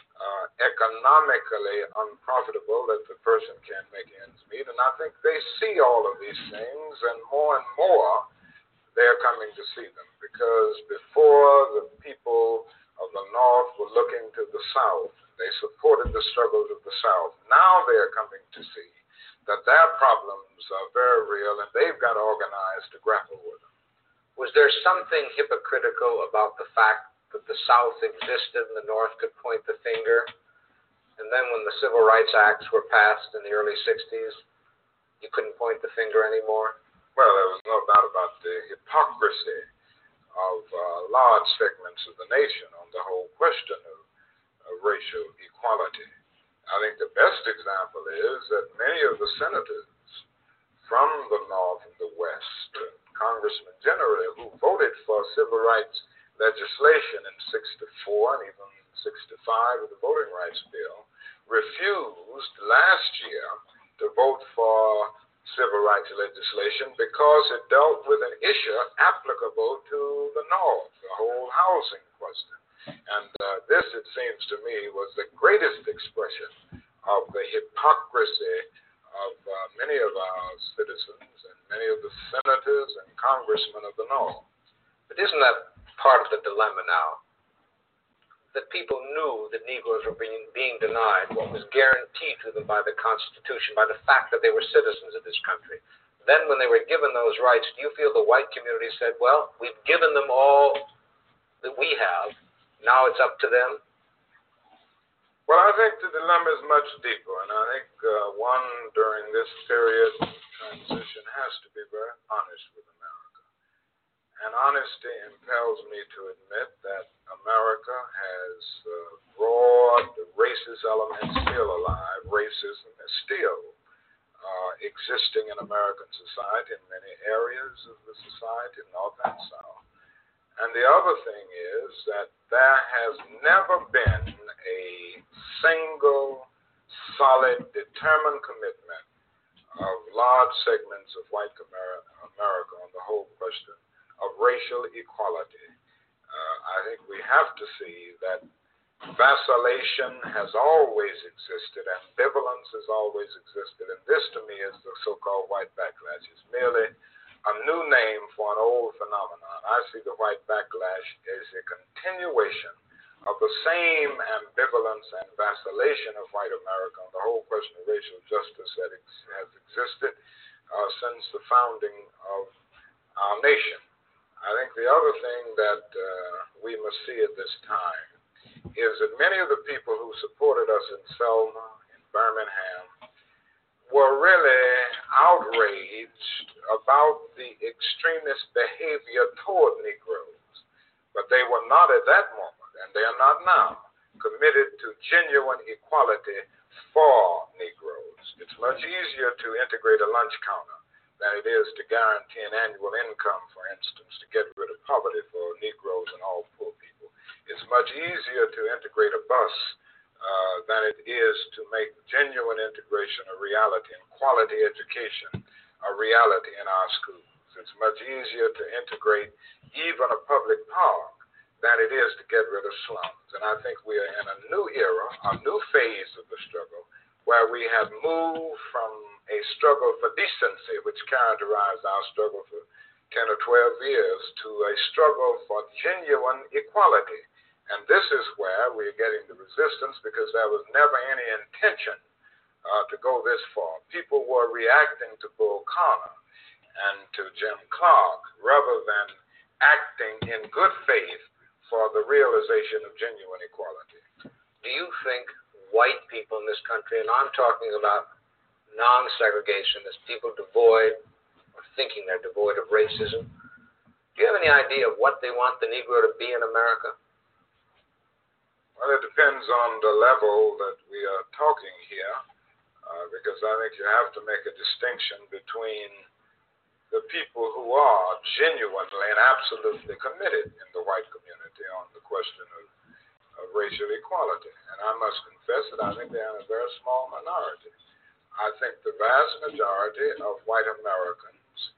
economically unprofitable that the person can't make ends meet. And I think they see all of these things, and more they're coming to see them, because before the people of the North were looking to the South, they supported the struggles of the South. Now they're coming to see that their problems are very real, and they've got organized to grapple with them. Was there something hypocritical about the fact that the South existed and the North could point the finger? And then when the Civil Rights Acts were passed in the early 60s, you couldn't point the finger anymore? Well, there was no doubt about the hypocrisy of large segments of the nation on the whole question of racial equality. I think the best example is that many of the senators from the North and the West, congressmen generally, who voted for civil rights legislation in 64 and even 65 of the Voting Rights Bill, refused last year to vote for civil rights legislation because it dealt with an issue applicable to the North, the whole housing question. And this, it seems to me, was the greatest expression of the hypocrisy of many of our citizens and many of the senators and congressmen of the North. But isn't that part of the dilemma now? That people knew that Negroes were being denied what was guaranteed to them by the Constitution, by the fact that they were citizens of this country. Then when they were given those rights, do you feel the white community said, well, we've given them all that we have, now it's up to them? Well, I think the dilemma is much deeper, and I think one during this period of transition has to be very honest with America. And honesty impels me to admit that America has broad racist elements still alive. Racism is still existing in American society in many areas of the society, North and South. And the other thing is that there has never been a single, solid, determined commitment of large segments of white America on the whole question of racial equality. I think we have to see that vacillation has always existed, ambivalence has always existed, and this to me is the so-called white backlash. It's merely a new name for an old phenomenon. I see the white backlash as a continuation of the same ambivalence and vacillation of white America on the whole question of racial justice that has existed since the founding of our nation. I think the other thing that we must see at this time is that many of the people who supported us in Selma, in Birmingham, were really outraged about the extremist behavior toward Negroes. But they were not at that moment, and they are not now, committed to genuine equality for Negroes. It's much easier to integrate a lunch counter than it is to guarantee an annual income, for instance, to get rid of poverty for Negroes and all poor people. It's much easier to integrate a bus than it is to make genuine integration a reality and quality education a reality in our schools. It's much easier to integrate even a public park than it is to get rid of slums. And I think we are in a new era, a new phase of the struggle, where we have moved from a struggle for decency, which characterized our struggle for 10 or 12 years, to a struggle for genuine equality. And this is where we're getting the resistance, because there was never any intention to go this far. People were reacting to Bull Connor and to Jim Clark rather than acting in good faith for the realization of genuine equality. Do you think white people in this country, and I'm talking about non-segregationists, people devoid or thinking they're devoid of racism, do Do you have any idea of what they want the Negro to be in America? Well, it depends on the level that we are talking here, because I think you have to make a distinction between the people who are genuinely and absolutely committed in the white community on the question of racial equality. And I must confess that I think they are a very small minority. I think the vast majority of white Americans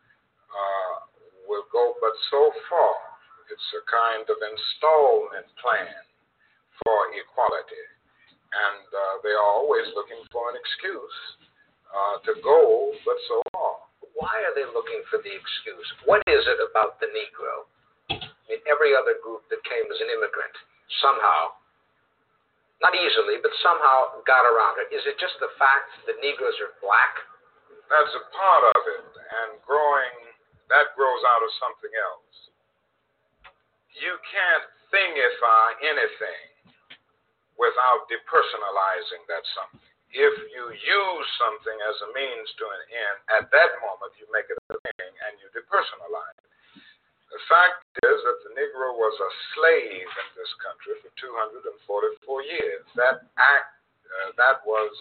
will go but so far. It's a kind of installment plan for equality. And they are always looking for an excuse to go but so far. Why are they looking for the excuse? What is it about the Negro? I mean, every other group that came as an immigrant somehow, not easily, but somehow got around it. Is it just the fact that Negroes are black? That's a part of it, and that grows out of something else. You can't thingify anything without depersonalizing that something. If you use something as a means to an end, at that moment you make it a thing and you depersonalize it. The fact is that the Negro was a slave in this country for 244 years. That was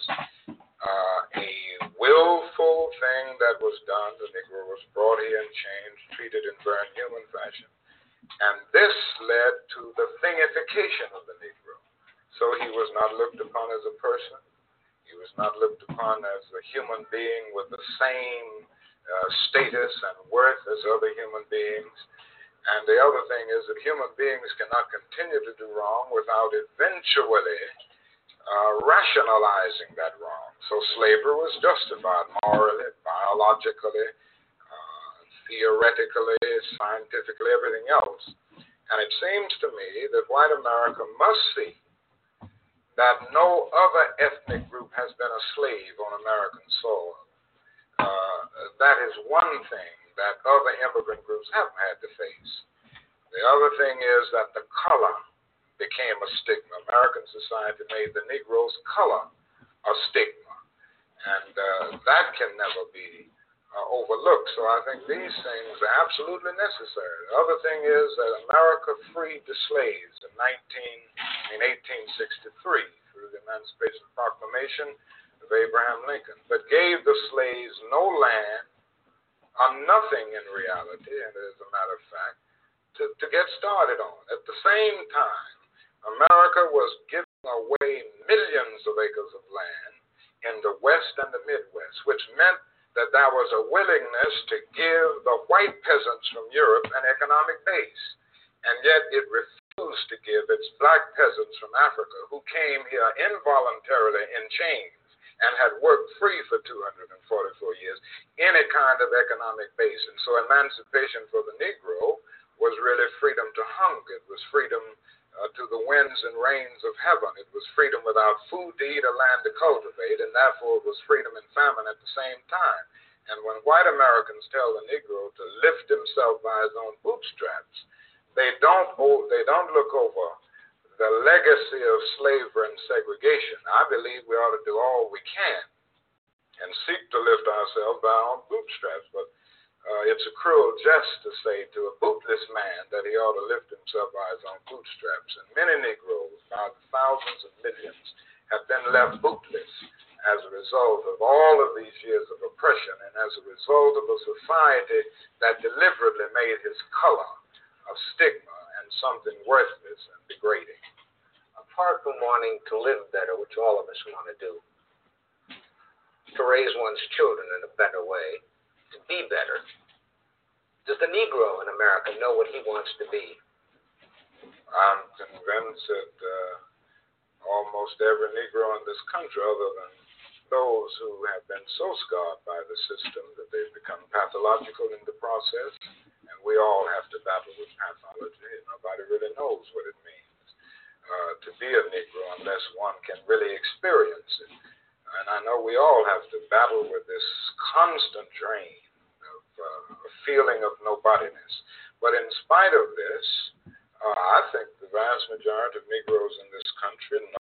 a willful thing that was done. The Negro was brought here and changed, treated in very human fashion. And this led to the thingification of the Negro. So he was not looked upon as a person. He was not looked upon as a human being with the same status and worth as other human beings. And the other thing is that human beings cannot continue to do wrong without eventually rationalizing that wrong. So slavery was justified morally, biologically, theoretically, scientifically, everything else. And it seems to me that white America must see that no other ethnic group has been a slave on American soil. That is one thing that other immigrant groups haven't had to face. The other thing is that the color became a stigma. American society made the Negro's color a stigma. And that can never be overlooked. So I think these things are absolutely necessary. The other thing is that America freed the slaves in 1863 through the Emancipation Proclamation of Abraham Lincoln, but gave the slaves no land or nothing in reality, and as a matter of fact, to get started on. At the same time, America was giving away millions of acres of land in the West and the Midwest, which meant that there was a willingness to give the white peasants from Europe an economic base. And yet it refused to give its black peasants from Africa, who came here involuntarily in chains and had worked free for 244 years, any kind of economic base. And so emancipation for the Negro was really freedom to hunger. It was freedom to the winds and rains of heaven. It was freedom without food to eat or land to cultivate, and therefore it was freedom and famine at the same time. And when white Americans tell the Negro to lift himself by his own bootstraps, they don't look over the legacy of slavery and segregation. I believe we ought to do all we can and seek to lift ourselves by our own bootstraps, but it's a cruel jest to say to a bootless man that he ought to lift himself by his own bootstraps. And many Negroes, by the thousands of millions, have been left bootless as a result of all of these years of oppression and as a result of a society that deliberately made his color a stigma and something worthless and degrading. Apart from wanting to live better, which all of us want to do, to raise one's children in a better way, to be better, does the Negro in America know what he wants to be? I'm convinced that almost every Negro in this country, other than those who have been so scarred by the system that they've become pathological in the process, and we all have to battle with pathology. Nobody really knows what it means to be a Negro unless one can really experience it. And I know we all have to battle with this constant drain of a feeling of nobodiness. But in spite of this, I think the vast majority of Negroes in this country know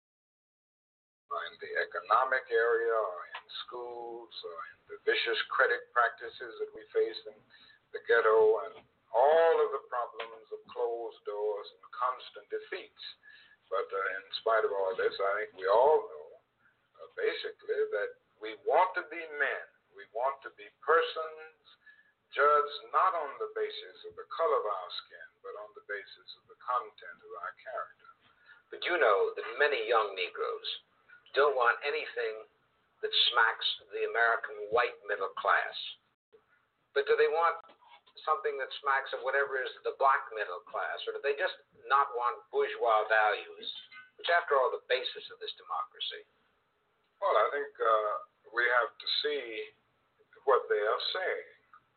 in the economic area or in schools or in the vicious credit practices that we face in the ghetto and all of the problems of closed doors and constant defeats. But in spite of all this, I think we all know, basically, that we want to be men. We want to be persons judged not on the basis of the color of our skin, but on the basis of the content of our character. But you know that many young Negroes don't want anything that smacks the American white middle class. But do they want something that smacks of whatever is the black middle class, or do they just not want bourgeois values, which after all the basis of this democracy? Well, I think we have to see what they are saying.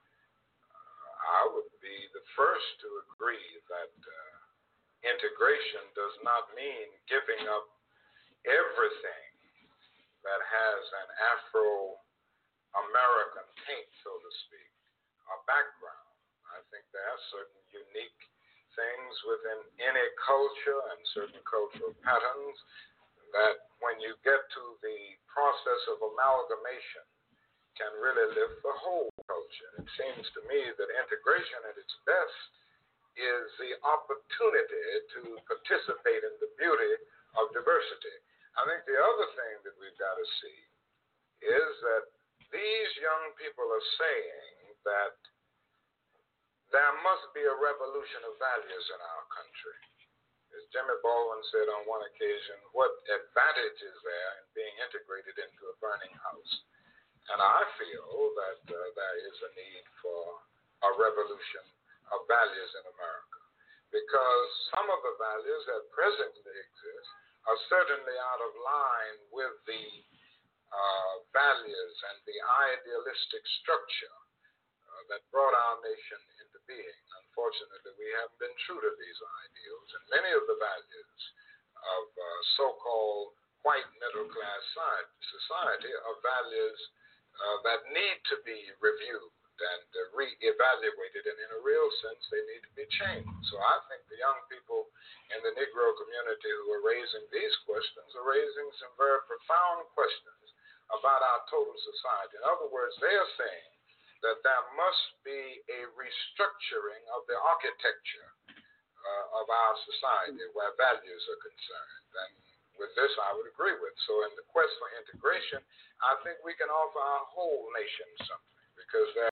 I would be the first to agree that integration does not mean giving up everything that has an Afro-American taint, so to speak, a background. I think there are certain unique things within any culture and certain cultural patterns that when you get to the process of amalgamation can really lift the whole culture. It seems to me that integration at its best is the opportunity to participate in the beauty of diversity. I think the other thing that we've got to see is that these young people are saying that there must be a revolution of values in our country. As Jimmy Baldwin said on one occasion, what advantage is there in being integrated into a burning house? And I feel that there is a need for a revolution of values in America, because some of the values that presently exist are certainly out of line with the values and the idealistic structure that brought our nation into being. Unfortunately, we haven't been true to these ideals, and many of the values of so-called white middle-class society are values that need to be reviewed and re-evaluated, and in a real sense, they need to be changed. So I think the young people in the Negro community who are raising these questions are raising some very profound questions about our total society. In other words, they are saying that there must be a restructuring of the architecture of our society where values are concerned. And with this, I would agree with. So in the quest for integration, I think we can offer our whole nation something, because there